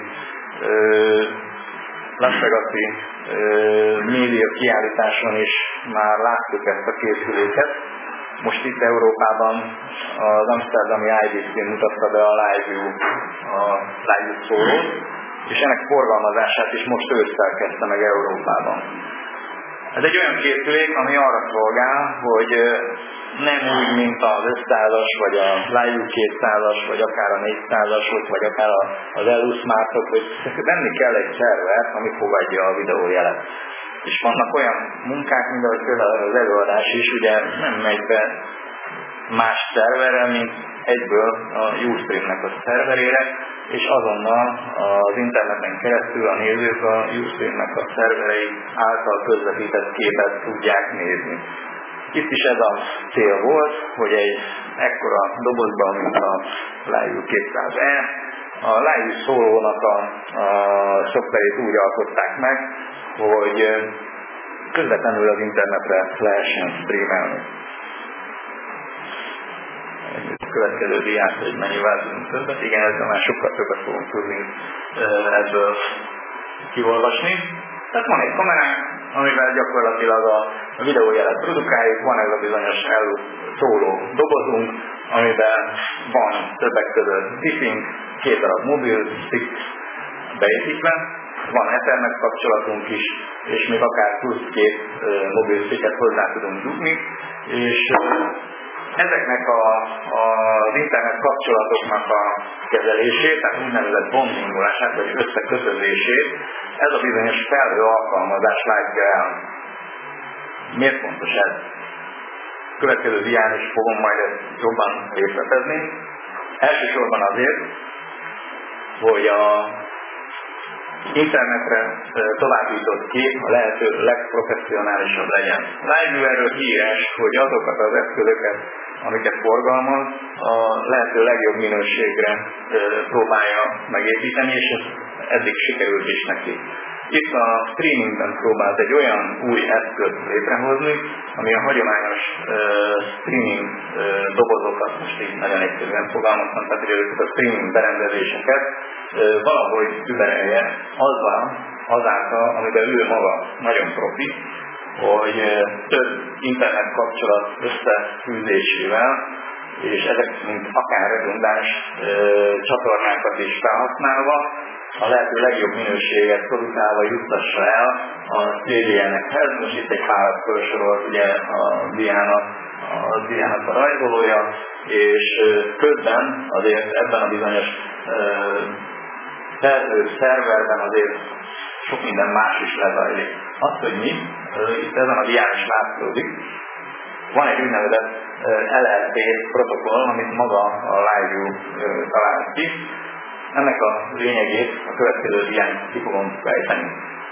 Las Vegas-i média kiállításon is már láttuk ezt a készüléket. Most itt Európában az amsterdami IBC mutatta be a LiveView szólót, és ennek forgalmazását is most ősszel kezdte meg Európában. Ez egy olyan készülék, ami arra szolgál, hogy nem úgy, mint az 500-as, vagy a LiveView 200-as, vagy akár a 400-asok, vagy akár az Elus Smartok, hogy venni kell egy szervert, ami fogadja a videójelet. És vannak olyan munkák, mint ahogy például az előadás is, ugye nem megy be más szerverre, mint egyből a Ustream-nek a szerverére, és azonnal az interneten keresztül a nézők a Ustream-nek a szerverei által közvetített képet tudják nézni. Itt is ez a cél volt, hogy egy ekkora dobozban, mint a LiveView 200E, a LiveView szólónak a szoftverét úgy alkották meg, hogy közvetlenül az internetre lehessen streamelni. A következő diát, hogy mennyivel tudunk többet. Igen, ezzel már sokkal többet fogunk tudni ebből kiolvasni. Tehát van egy kameránk, amivel gyakorlatilag a a videójelet produkáljuk, van ez a bizonyos szóló dobozunk, amiben van többek között diffing, 2 darab mobil stick beépítve, van Ethernet kapcsolatunk is, és még akár plusz 2 mobil sticket hozzá tudunk dugni, és ezeknek az internet kapcsolatoknak a kezelését, tehát úgynevezett bondingolását, vagy összekötözését, ez a bizonyos felhő alkalmazás látja el. Miért fontos ez? Következő dián is fogom majd ezt jobban részletezni. Elsősorban azért, hogy a internetre továbbított kép a lehető legprofesszionálisabb legyen. LiveView erről híres, hogy azokat az eszközöket, amiket forgalmaz, a lehető legjobb minőségre próbálja megépíteni, és ez eddig sikerült is neki. Itt a streamingben próbált egy olyan új eszközt létrehozni, ami a hagyományos streaming dobozokat, most így nagyon egyszerűen fogalmaztam, tehát hogy ezeket a streaming berendezéseket valahogy überelje azáltal, amiben ő maga nagyon profi, hogy több internet kapcsolat összefűzésével, és ezek mint akár redundáns csatornákat is felhasználva, a lehető legjobb minőséget produkálva juttassa el a CDN-ekhez. Most itt egy párat felsorolt ugye a diának a rajzolója, és közben azért ebben a bizonyos szerverben azért sok minden más is lezajlik. Azt, hogy mi, itt ezen a dián is látszódik, van egy úgynevezett LLP protokoll, amit maga a LiveView talált ki. Ennek a lényegét a következő dián ki fogom fejteni.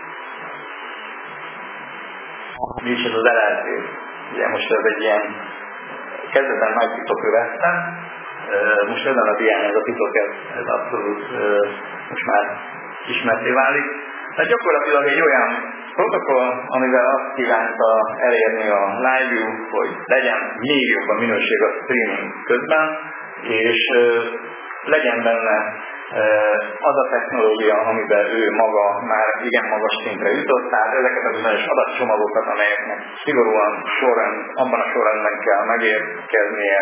Mi is ez az LLP? Ugye most ez egy ilyen kezdetben nagy titok öveztem, most ezen a dián ez a titok, ez abszolút most már ismerté válik. Tehát gyakorlatilag egy olyan protokoll, amivel azt kívánta elérni a LiveView, hogy legyen még jobb a minőség a streaming közben, és legyen benne az a technológia, amiben ő maga már igen magas szintre jutott, tehát ezeket a bizonyos adatcsomagokat, amelyeknek szigorúan abban a sorrendben kell megérkeznie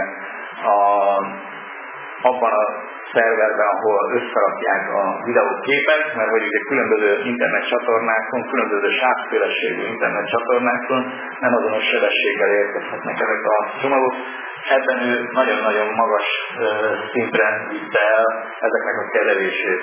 abban a szerverben, ahol összerakják a videóképet, mert hogy ugye különböző internet csatornákon, különböző sávszélességű internet csatornákon nem azonos sebességgel érkezhetnek ezek a csomagok. Ebben ő nagyon-nagyon magas szintre vitte el ezeknek a kezelését.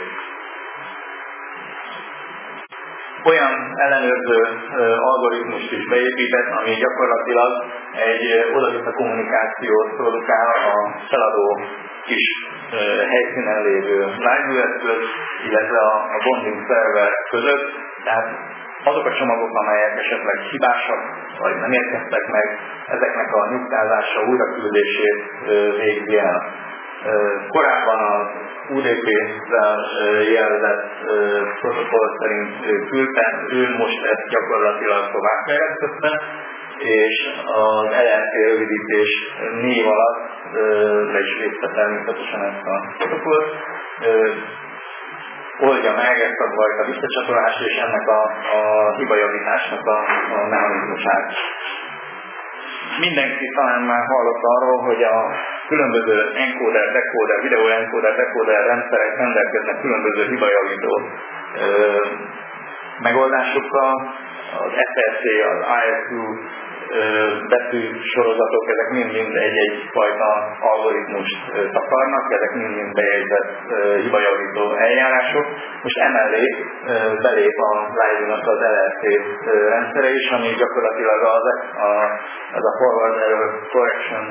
Olyan ellenőrző algoritmust is beépített, ami gyakorlatilag egy oda-vissza kommunikációt produkál a feladó kis helyszínen lévő LiveView eszköz, illetve a bonding szerver között. Tehát azok a csomagok, amelyek esetleg hibásak, vagy nem érkeztek meg, ezeknek a nyugtázása, újraküldését végzi el. Korábban az UDP-vel jelzett protokoll szerint küldte, ő most ezt gyakorlatilag továbbfejlesztette, és az LLP rövidítés név alatt le is végte természetesen ezt a protokollt, oldja meg ezt a fajta visszacsatolást és ennek a hibajavításnak a mechanizmusát. Mindenki talán már hallott arról, hogy a különböző encoder, decoder, videó encoder, decoder rendszerek rendelkeznek különböző hibajavító megoldásokkal. Az FSC, az ISU betű sorozatok, ezek mind-mind egy-egy fajta algoritmust takarnak, ezek mind-mind bejegyzett hibajavító eljárások. Most emellé belép a LiveView-nak az LLC rendszere is, ami gyakorlatilag ez a Forward Error Correction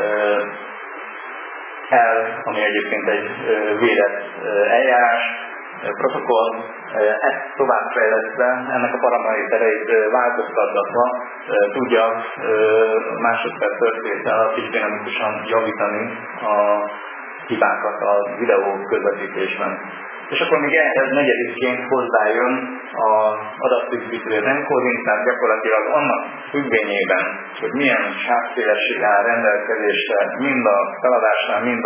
ami egyébként egy védett eljárás, protokoll, ezt továbbfejlesztve, ennek a paramétereit változtatva tudja másodperc történettel alapdinamikusan javítani a hibákat a videó közvetítésben. És akkor még ehhez negyedikként hozzájön az adaptív bitrate encoding, tehát gyakorlatilag annak függvényében, hogy milyen sávszélesség áll rendelkezésre mind a feladásnál, mind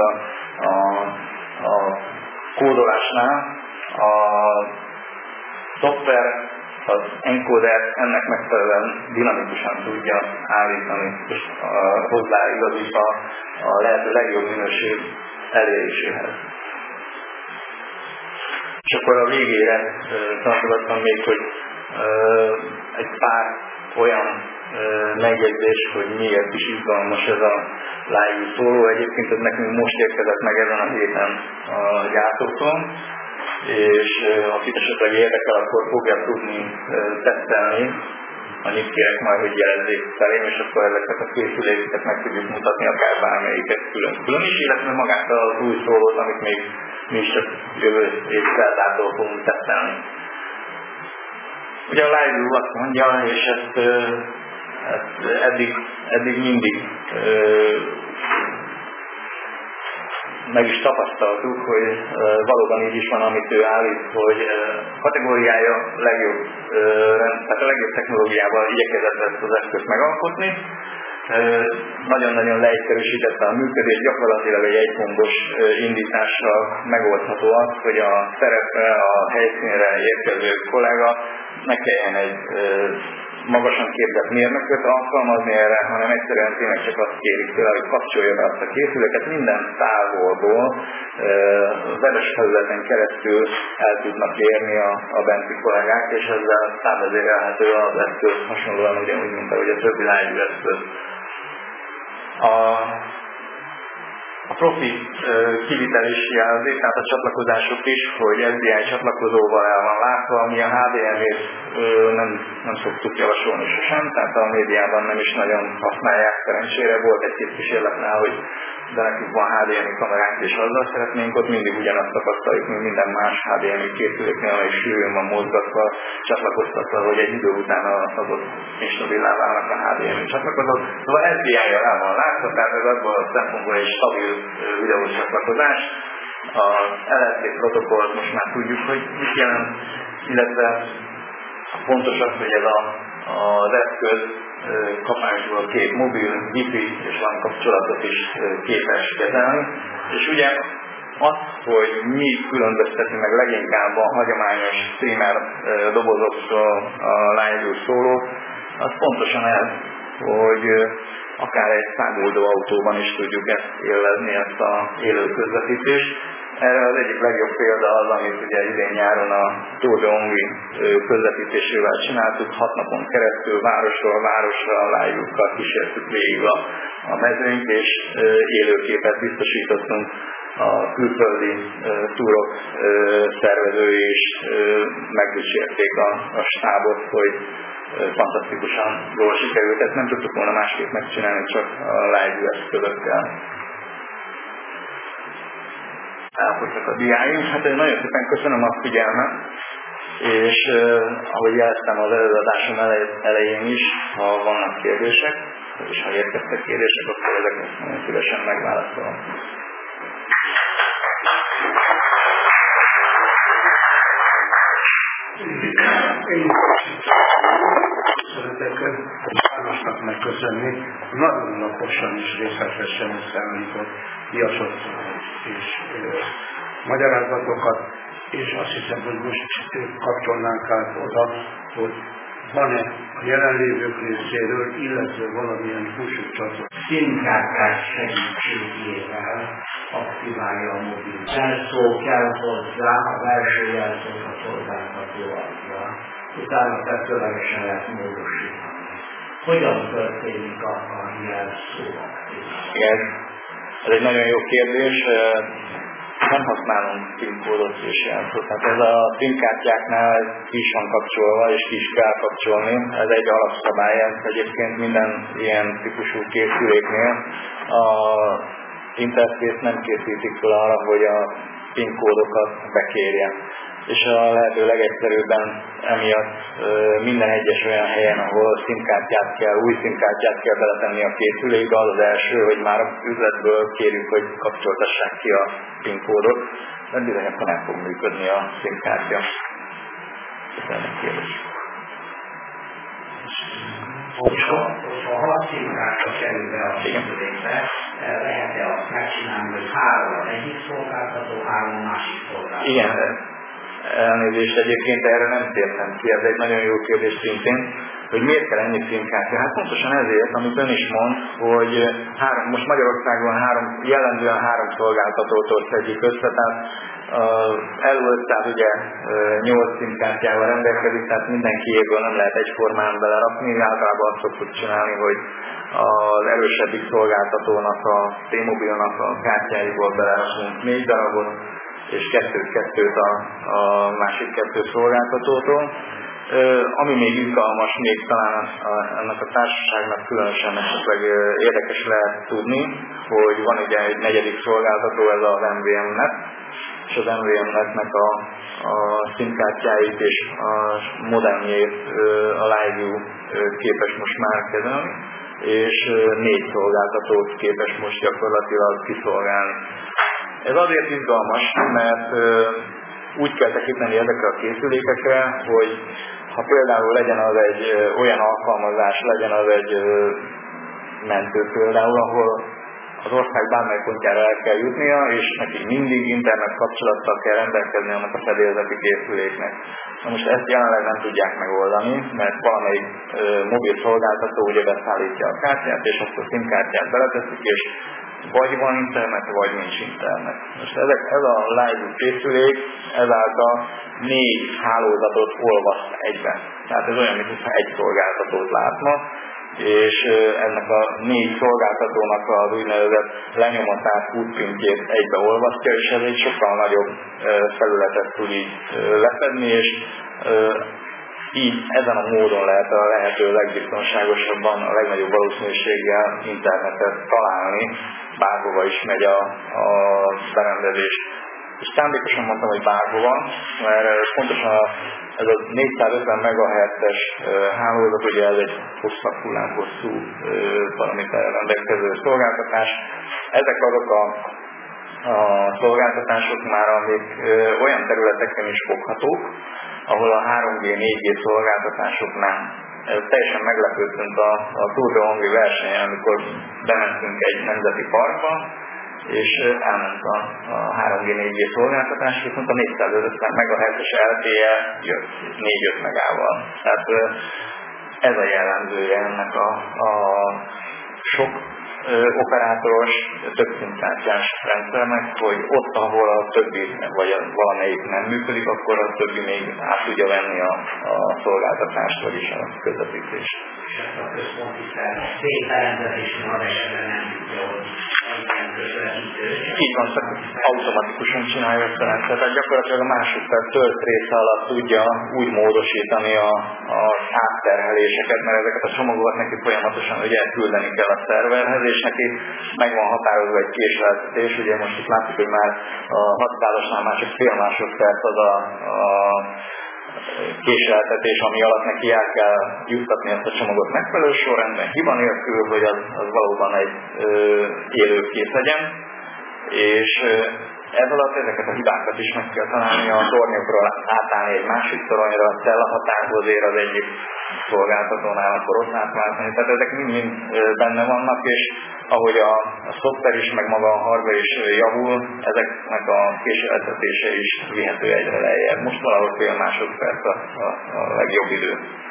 a kódolásnál, a szoftver az encoder ennek megfelelően dinamikusan tudja állítani, és hozzáigazítva a lehető legjobb minőség eléréséhez. És akkor a végére tartogattam még, hogy egy pár olyan megjegyzés, hogy miért is izgalmas ez a live szóló. Egyébként ez nekünk most érkezett meg ezen a héten a gyártótól, és akit esetleg érdekel, akkor fogja tudni tesztelni. Annyit kérek majd, hogy jelezzék felém, és akkor ezeket a készülékeket meg tudjuk mutatni, akár bármelyiket külön is, illetve magát az új szólót, amit még mi is csak jövő év szerdától fogunk tesztelni. Ugye a LiveView azt mondja, és ezt eddig mindig meg is tapasztaltuk, hogy valóban így is van, amit ő állít, hogy kategóriája legjobb, tehát a legjobb technológiával igyekezett ezt az eszközt megalkotni. Nagyon-nagyon leegyszerűsítette a működést, gyakorlatilag egy egygombos indítással megoldható az, hogy a szerepre, a helyszínre érkező kollega ne kelljen egy magasan képzett mérnököt alkalmazni erre, hanem egyszerűen tényleg csak azt kérik tőle, hogy kapcsolja be azt a készüléket, minden távolból webes felületen keresztül el tudnak érni a benti kollégák, és ezzel számvezérelhető az eszköz hasonlóan ugyanúgy, mint ahogy a többi live eszköz. A profi kivitel is jelzi, tehát a csatlakozások is, hogy SDI csatlakozóval el van látva, ami a HDMI-t nem szoktuk javasolni sosem, tehát a médiában nem is nagyon használják szerencsére. Volt egy-két kísérletnál, hogy de nekünk van HDMI kameránk, és azzal szeretnénk, ott mindig ugyanazt tapasztaljuk, mint minden más HDMI készüléknél, amely sűrűn van mozgatva, csatlakoztatva, hogy egy idő után az adott instabilá válnak a HDMI csatlakozók. Szóval SDI-jal el van látva, tehát ez abban a szempontból egy stabil videós csatlakozás. Az LSD protokollt most már tudjuk, hogy mit jelent, illetve fontos az, hogy ez az eszköz kapásból két mobil, Wi-Fi és van kapcsolatot is képes kezelni. És ugye az, hogy mi különbözteti meg leginkább a hagyományos streamer dobozoktól a LiveView szólót, az pontosan ez, hogy akár egy száguldó autóban is tudjuk ezt élvezni, ezt az élő közvetítést. Erre az egyik legjobb példa az, amit ugye idén nyáron a Tour de Hongrie közvetítésével csináltuk, 6 napon keresztül városról városra a live-jukkal kísértük végig a mezőnk, és élőképet biztosítottunk a külföldi túrok szervezői is megdicsérték a stábot, hogy fantasztikusan jól sikerült. Ezt nem tudtuk volna másképp megcsinálni, csak a live eszközökkel. Elfogytak a diáink. Hát nagyon szépen köszönöm a figyelmet, és ahogy jeleztem az előadásom elején is, ha vannak kérdések, és ha érkeztek kérdések, akkor ezeket nagyon szívesen megválaszolom. Szeretettel Jánosnak megköszönni, nagyon laposan és részletesen összeállított piacot és magyarázatokat, és azt hiszem, hogy most kapcsolnánk át oda, hogy van-e a jelenlévők részéről, illetve valamilyen húsúcsatot. SIM-kártyás segítségével aktiválja a mobil. Jelszó kell hozzá, a belső jelszót a szolgáltató adja. Utána tetszőlegesen lehet módosítani. Hogyan történik a jelszó aktiváció? Ez egy nagyon jó kérdés. Nem használunk PIN-kódot és jelszót. Tehát ez a PIN-kártyáknál ki is van kapcsolva, és ki is kell kapcsolni. Ez egy alapszabály, ez egyébként minden ilyen típusú készüléknél. A interfész nem készítik fel arra, hogy a PIN-kódokat bekérje. És a lehető legegyszerűbben emiatt minden egyes olyan helyen, ahol új SIM-kártyát kell beletenni a készülékbe, az az első, hogy már üzletből kérjük, hogy kapcsoltassák ki a PIN-kódot, mert bizony akkor nem fog működni a SIM-kártya. Köszönöm a kérdést. Ha a SIM-kártya kerül be a készülékbe, lehet-e azt megcsinálni, hogy 3 egyik szolgáltató, 3 másik szolgáltató? Igen. elnézést egyébként, erre nem tértem ki, ez egy nagyon jó kérdés szintén, hogy miért kell ennyi SIM-kártya? Hát pontosan ezért, amit ön is mond, hogy most Magyarországon jellemzően 3 szolgáltatótól szedjük össze, tehát először ugye 8 SIM-kártyával rendelkezik, tehát mindenkiéből nem lehet egyformán belerakni, általában azt szoktuk csinálni, hogy az erősebbik szolgáltatónak, a T-Mobilnak a kártyáiból belerakunk 4 darabot, és 2-2 a másik 2 szolgáltatótól. Ami még izgalmas, még talán ennek a társaságnak különösen esetleg érdekes lehet tudni, hogy van ugye egy 4. szolgáltató, ez az MVM-net, és az MVM-netnek a SIM-kártyáit és a modemjét a LiveU képes most már kezelni, és 4 szolgáltatót képes most gyakorlatilag kiszolgálni. Ez azért izgalmas, mert úgy kell tekinteni ezekre a készülékekre, hogy ha például legyen az egy olyan alkalmazás, legyen az egy mentő például, ahol az ország bármely pontjára el kell jutnia, és neki mindig internet kapcsolattal kell rendelkezni annak a fedélzeti készüléknek. Na most ezt jelenleg nem tudják megoldani, mert valamelyik mobil szolgáltató ugye beszállítja a kártyát, és azt a SIM-kártyát beleteszik, és vagy van internet, vagy nincs internet. Most ez a LiveU készülék ezáltal 4 hálózatot olvaszt egyben. Tehát ez olyan, mintha egy szolgáltatót látna, és ennek a 4 szolgáltatónak az úgynevezett lenyomatát, footprintjét egybe olvasztja, és ez egy sokkal nagyobb felületet tud így lefedni, és így ezen a módon lehet a lehető legbiztonságosabban, a legnagyobb valószínűséggel internetet találni, bárhova is megy a berendezés. És szándékosan mondtam, hogy bárhova, mert pontosan ez a 450 MHz-es hálózat, ugye ez egy hosszabb hullámhosszú paraméterrel rendelkező szolgáltatás. Ezek azok a szolgáltatások már, amik olyan területeken is foghatók, ahol a 3G, 4G szolgáltatások nem. Ez teljesen meglepődtünk a Tour de Hongrie versenyen, amikor bementünk egy nemzeti parkba, és elment a 3G, 4G szolgáltatás, viszont a 450 MHz-es LTE jött 4-5 megával. Tehát ez a jellemzője ennek a sok operátoros, több SIM-kártyás rendszernek, hogy ott, ahol a többi, vagy valamelyik nem működik, akkor a többi még át tudja venni a szolgáltatást, vagyis a közvetítést. És ezt a központi szétberendezésnél az esetben nem tudja, hogy ilyen közvetítő. Így van, csak automatikusan csinálja ezt a rendszer. Tehát gyakorlatilag a másodperc tört része alatt tudja úgy módosítani az átterheléseket, mert ezeket a csomagokat neki folyamatosan ugye küldeni kell a szerverhez, és neki meg van határozva egy késleltetés. Ugye most itt látjuk, hogy már a határosnál már csak fél másodperc az a késleltetés, ami alatt neki el kell juttatni ezt a csomagot megfelelő sorrendben, hiba nélkül, hogy az valóban egy élő kép legyen, és ez alatt ezeket a hibákat is meg kell találni, a tornyokról átállni egy másik toronyra, a cellahatárhoz ér az egyik szolgáltatónál, akkor ott átváltani. Tehát ezek mind benne vannak, és ahogy a szoftver is, meg maga a hardware is javul, ezeknek a késleltetése is vihető egyre lejjebb. Most valahol fél másodperc a legjobb idő.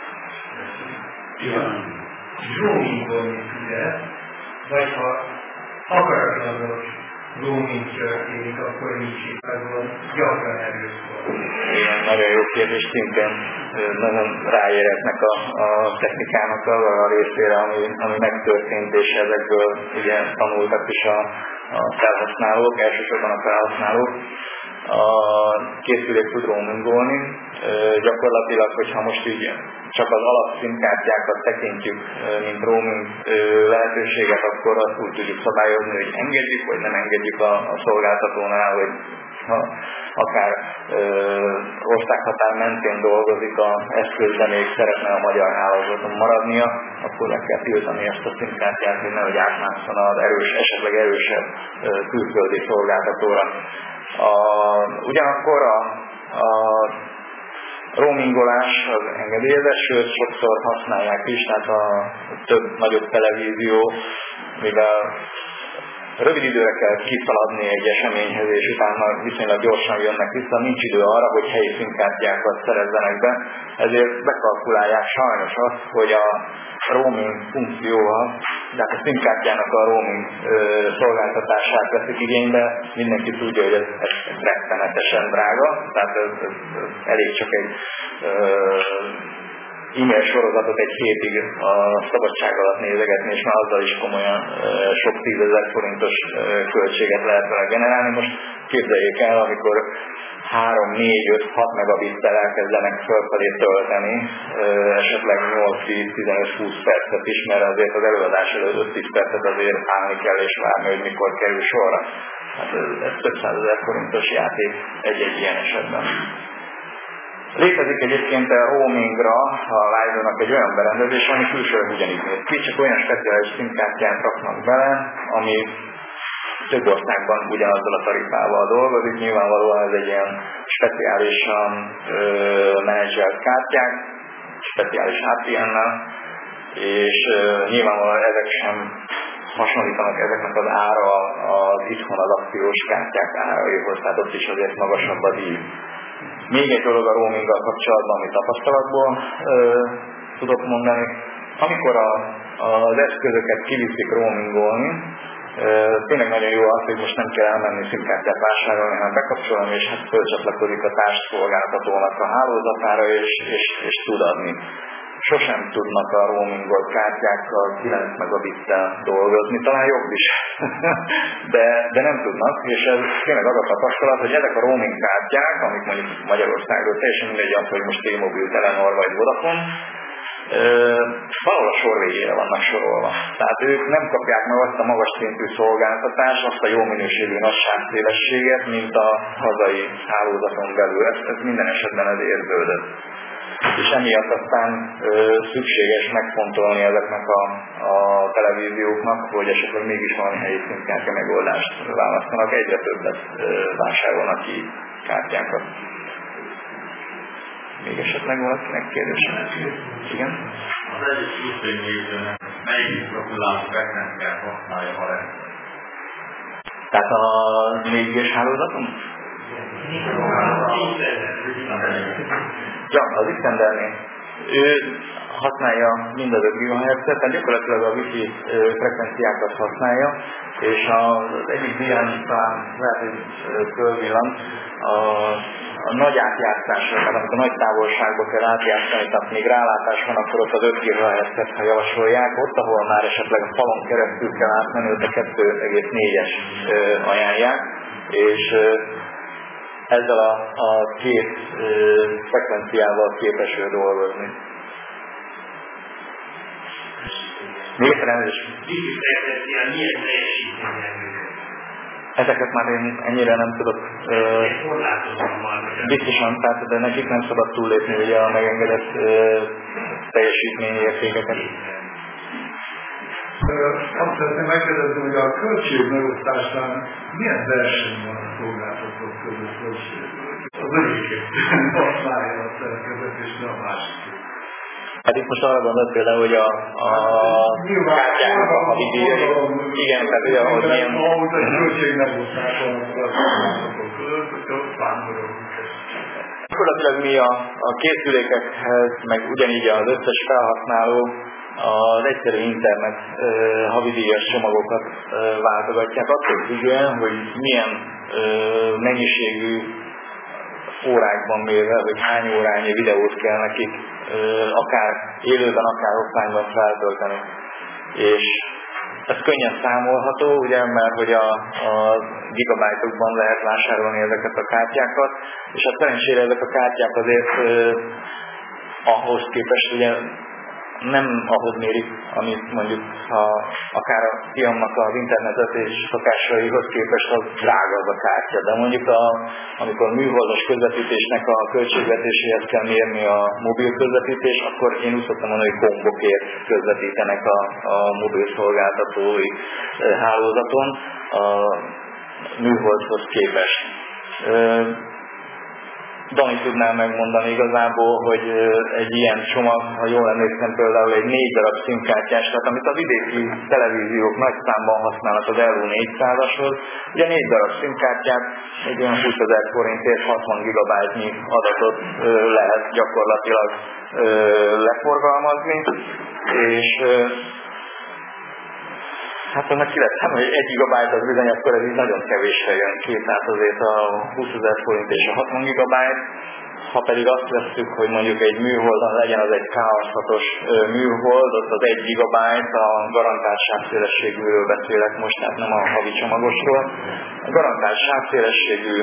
Roamingból fizet, vagy ha akaratlagos roaming történik, akkor nincs itt azon gyakran először. Igen, nagyon jó kérdés, szintén nagyon ráéretnek a technikának a részére, ami megtörtént, és ezekből ugye tanultak is a felhasználók, elsősorban a felhasználók. A készülék tud roamingolni. Gyakorlatilag, hogyha most így csak az alapszínkártyákat tekintjük, mint roaming lehetőséget, akkor azt úgy tudjuk szabályozni, hogy engedjük, vagy nem engedjük a szolgáltatónál, hogy ha akár országhatár mentén dolgozik az eszközben, még szeretne a magyar hálózaton maradnia, akkor meg kell tiltani ezt a színkártyát, hogy nehogy átmásszon az esetleg erősebb külföldi szolgáltatóra. Ugyanakkor a roamingolás az engedélyezett, sőt sokszor használják is, tehát a több nagyobb televízió, mivel rövid időre kell kiszaladni egy eseményhez, és utána viszonylag gyorsan jönnek vissza, nincs idő arra, hogy helyi SIM-kártyákat szerezzenek be, ezért bekalkulálják sajnos azt, hogy a roaming funkcióval, tehát a SIM-kártyának a roaming szolgáltatását veszik igénybe, mindenki tudja, hogy ez rettenetesen drága, tehát ez elég csak egy e-mail sorozatot egy hétig a szabadság alatt nézegetni, és már azzal is komolyan sok 10 000 forintos költséget lehet vele generálni. Most képzeljék el, amikor 3, 4, 5, 6 megabittel elkezdenek fölfelé tölteni, esetleg 8-10-15-20 percet is, mert azért az előadás előtt 5-10 percet azért állni kell és várni, hogy mikor kerül sorra. Hát ez több 100 000 forintos játék egy-egy ilyen esetben. Létezik egyébként a roamingra a Live-nak egy olyan berendezés, ami külsőleg ugyanígy néz ki, csak olyan speciális SIM-kártyát raknak bele, ami több országban ugyanazzal a tarifával dolgozik. Nyilvánvalóan ez egy ilyen speciálisan menedzselt kártyák, speciális APN-nel, és nyilvánvalóan ezek sem hasonlítanak ezeknek az ára az itthon az akciós kártyák áraihoz, tehát ott is azért magasabb a díj. Még egy dolog a roaminggal kapcsolatban, amit tapasztalatból tudok mondani. Amikor az eszközöket kiviszik roamingolni, tényleg nagyon jó az, hogy most nem kell elmenni SIM-kártyát vásárolni, hanem bekapcsolom, és hát fölcsatlakozik a társszolgáltatónak a hálózatára, és tud adni. Sosem tudnak a roamingolt kártyákkal 9 megabittel dolgozni, talán jobb is, de nem tudnak, és ez tényleg az a tapasztalat, hogy ezek a roaming kártyák, amik mondjuk Magyarországról teljesen mindegy az, hogy most T-Mobile, Telenor vagy Vodafone, valahol a sor végére vannak sorolva. Tehát ők nem kapják meg azt a magas szintű szolgáltatást, azt a jó minőségű nagy sávszélességet, mint a hazai hálózaton belül. Ez minden esetben ez érződött. És emiatt aztán szükséges megfontolni ezeknek a televízióknak, hogy esetleg mégis valami helyi SIM-kártya megoldást választanak, egyre többet vásárolnak ki kártyákat. Még esetleg valakinek kérdése? Igen? Az egyik szűzőnézőnek melyik profiláló frekvenciát használja a rendszer? Tehát a 4G-s hálózaton? Ja, az Xtendernél. Ő használja mind az 5 GHz-et, tehát gyakorlatilag a Wi-Fi frekvenciákat használja, és az egyik dián talán lehet, hogy fölvillant, a nagy átjátszásra, tehát amikor nagy távolságba kell átjátszani, tehát még rálátás van, akkor ott az 5 GHz-et, ha javasolják, ott, ahol már esetleg a falon keresztül kell átmenni, ott a 2,4-es ajánlják, és ezzel a két frekvenciával képes ő dolgozni. Még egyszer elnézést. Milyen teljesítményen? Ezeket már én ennyire nem tudok biztosan, tehát, de nekik nem szabad túllépni ugye a megengedett teljesítményi értékeket. Azt szeretném megkérdezni, hogy a költségmegosztásán milyen verseny van a szolgáltatók között, hogy az egyiket használja a szerkezet, és ne a másikét. Hát itt most arra gondolod például, hogy a kártyának a havi díjai. Igen, tehát ugye, hogy milyen... Ahogy egy költségmegosztás van a szolgáltatók között, hogy ott számolunk ezt. Gyakorlatilag mi a készülékekhez, meg ugyanígy az összes felhasználó az egyszerű internet havidíjas csomagokat váltogatják, attól függően, hogy milyen mennyiségű órákban mérve, hogy hány órányi videót kell nekik akár élőben, akár offline-ban feltölteni. És ez könnyen számolható, ugye, mert hogy a gigabájtokban lehet vásárolni ezeket a kártyákat, és hát szerencsére ezek a kártyák azért ahhoz képest ugye nem ahhoz mérik, amit mondjuk akár a fiamnak az internetet és szokásaihoz képest az drága az a kártya, de mondjuk amikor műholdas közvetítésnek a költségvetéséhez kell mérni a mobil közvetítés, akkor én úgy szoktam mondani, hogy gombokért közvetítenek a mobil szolgáltatói hálózaton a műholdhoz képest. Dani tudná megmondani igazából, hogy egy ilyen csomag, ha jól emlékszem, például egy 4 darab SIM-kártyás, tehát amit a vidéki televíziók nagy számban használnak az LU 400-ashoz, ugye 4 darab SIM-kártyát egy olyan 20 000 forintért 60 GB-nyi adatot lehet gyakorlatilag leforgalmazni, és hát annak ki lehet számolni, hogy 1 GB az bizony, akkor ez így nagyon kevésre jön ki, tehát azért a 20 000 forint és a 60 GB. Ha pedig azt vesszük, hogy mondjuk egy műholdon legyen az egy K6-os műhold, ott az 1 GB, a garantált sávszélességűről beszélek most, tehát nem a havi csomagosról. A garantált sávszélességű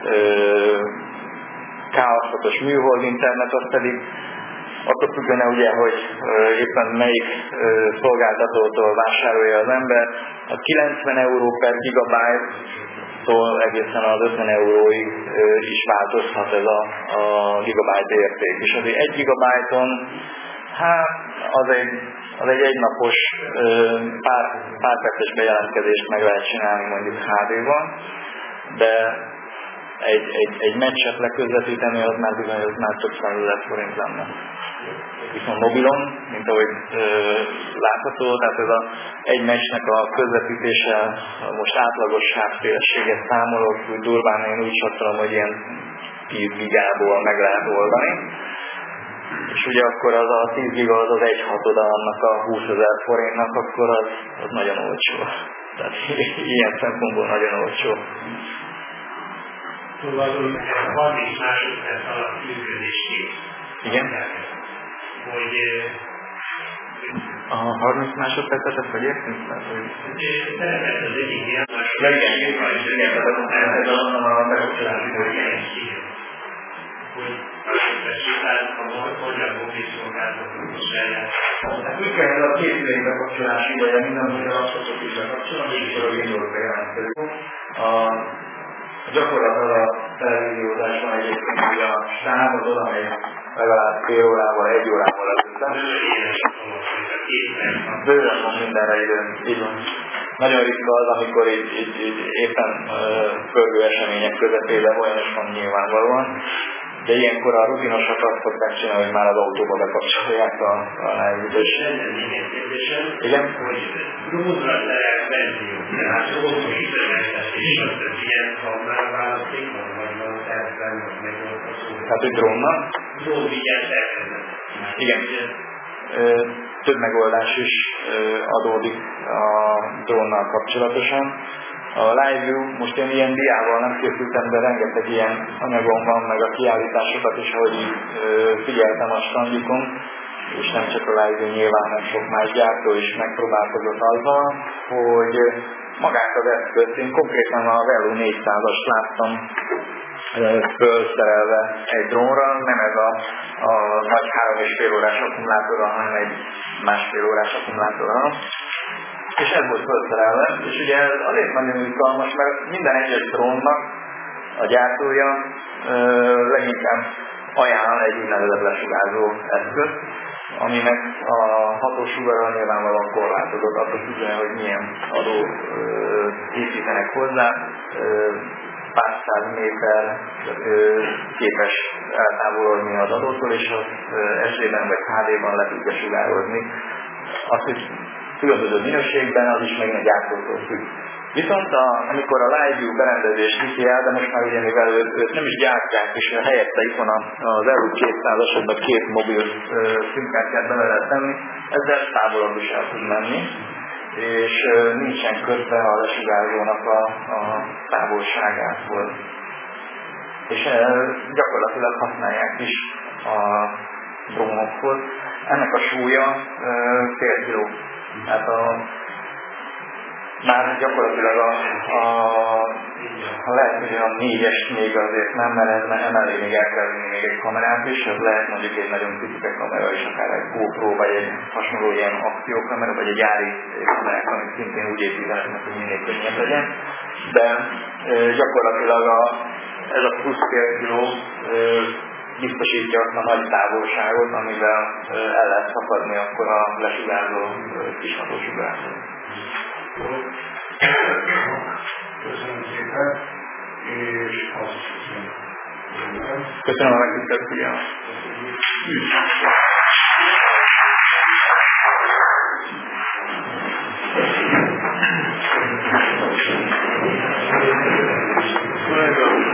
K6-os műhold internet, az pedig attól függően ugye, hogy éppen melyik szolgáltatótól vásárolja az ember, a 90 € per gigabyte-tól egészen az 50 euróig is változhat ez a gigabyte érték. És azért 1 gigabyte-on, hát az egy egynapos pár perces bejelentkezést meg lehet csinálni mondjuk HD-ban, de egy meccset leközvetíteni, az már bizony, az már több 100 000 forint lenne. Viszont mobilon, mint ahogy látható, tehát ez egy meccsnek a közvetítése, most átlagos sávszélességet számolok, úgy durván én úgy satszolom, hogy ilyen 10 gigából meg lehet oldani. És ugye akkor az a 10 giga az 1/6 annak a 20 000 forintnak, akkor az nagyon olcsó. Tehát ilyen szempontból nagyon olcsó. Tulajdonképpen 30 másodperc alatt működését. Igen? Hogy... A 30 másodpercet, ezt hogy értünk? Szerepet az egyik ilyen másodperc. Igen, ez a bekapcsolási hogy másodperc után a magyar mobil szolgáltatóhoz eljár. Tehát úgy kell ez a készülék bekapcsolási ideje, minden magyar laptopot is bekapcsolni, és akkor a Windows-be jelentkezik. Gyakorlatilag a televíziózásban egyébként ugye a stáb az oda megy legalább fél órával, 1 órával előtte. Bőven van mindenre idő. Így van. Nagyon ritka az, amikor így éppen pörgő események közepében olyan is van nyilvánvalóan. De ilyenkor a rutinosak azt szokták csinálni, hogy már az autóba bekapcsolják a live-ütés. Igen? Hogy drónra terel benzió, tehát drónos üzemeltetés, az ilyen hamar választék van, vagy van tervben, vagy meg volt a szó. Tehát, hogy drónnal? Drón vigyáz elkezdett. Igen. Több megoldás is adódik a drónnal kapcsolatosan. A Live View, most én ilyen diával nem készültem, de rengeteg ilyen anyagom van, meg a kiállításokat is, ahogy figyeltem a standjukon, és nem csak a Live View, nyilván nem sok más gyártó is megpróbálkozott azzal, hogy magát az eszközt, én konkrétan a LU 400-ast láttam fölszerelve egy drónra, nem ez a nagy 3,5 órás akkumulátorra, hanem egy 1,5 órás akkumulátorra. És ez volt fölszerelve, és ugye ez azért nagyon izgalmas, mert minden egyes drónnak a gyártója leginkább ajánl egy úgynevezett lesugárzó eszköz, aminek a hatósugara nyilvánvalóan korlátozott, attól függően, hogy milyen adót készítenek hozzá. Pár száz méter képes eltávolodni az adótól, és az SD-ben vagy HD-ban le tudja sugározni. Azt, hogy különböző minőségben, az is megint a gyártótól függ. Viszont amikor a Live View berendezés viszi el, de most már ugye mivel őt nem is gyártják, és helyette itt van az LU 200-asokban 2 mobil SIM-kártyát bele lehet tenni, ezzel távolabb is el tud menni, és nincsen kötve a lesugárzónak a távolságától. És gyakorlatilag használják is a drónokhoz. Ennek a súlya fél kiló. Hát már gyakorlatilag ha lehet, hogy a 4-es még azért nem, mert emellé még el kell vinni még egy kamerát is, ez lehet mondjuk egy nagyon picike kamera is, akár egy GoPro, vagy egy hasonló ilyen akciókamera, vagy egy gyári kamerák, amit szintén úgy építenek, hogy minél könnyebb legyen. De gyakorlatilag ez a plusz fél kiló biztosítja azt a nagy távolságot, amivel el lehet szakadni akkor a lesugárzó kis hatósugárzó. Köszönöm szépen, és azt hiszem, Köszönöm a megtisztelt figyelmet.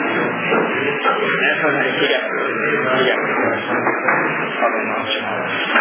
Igen.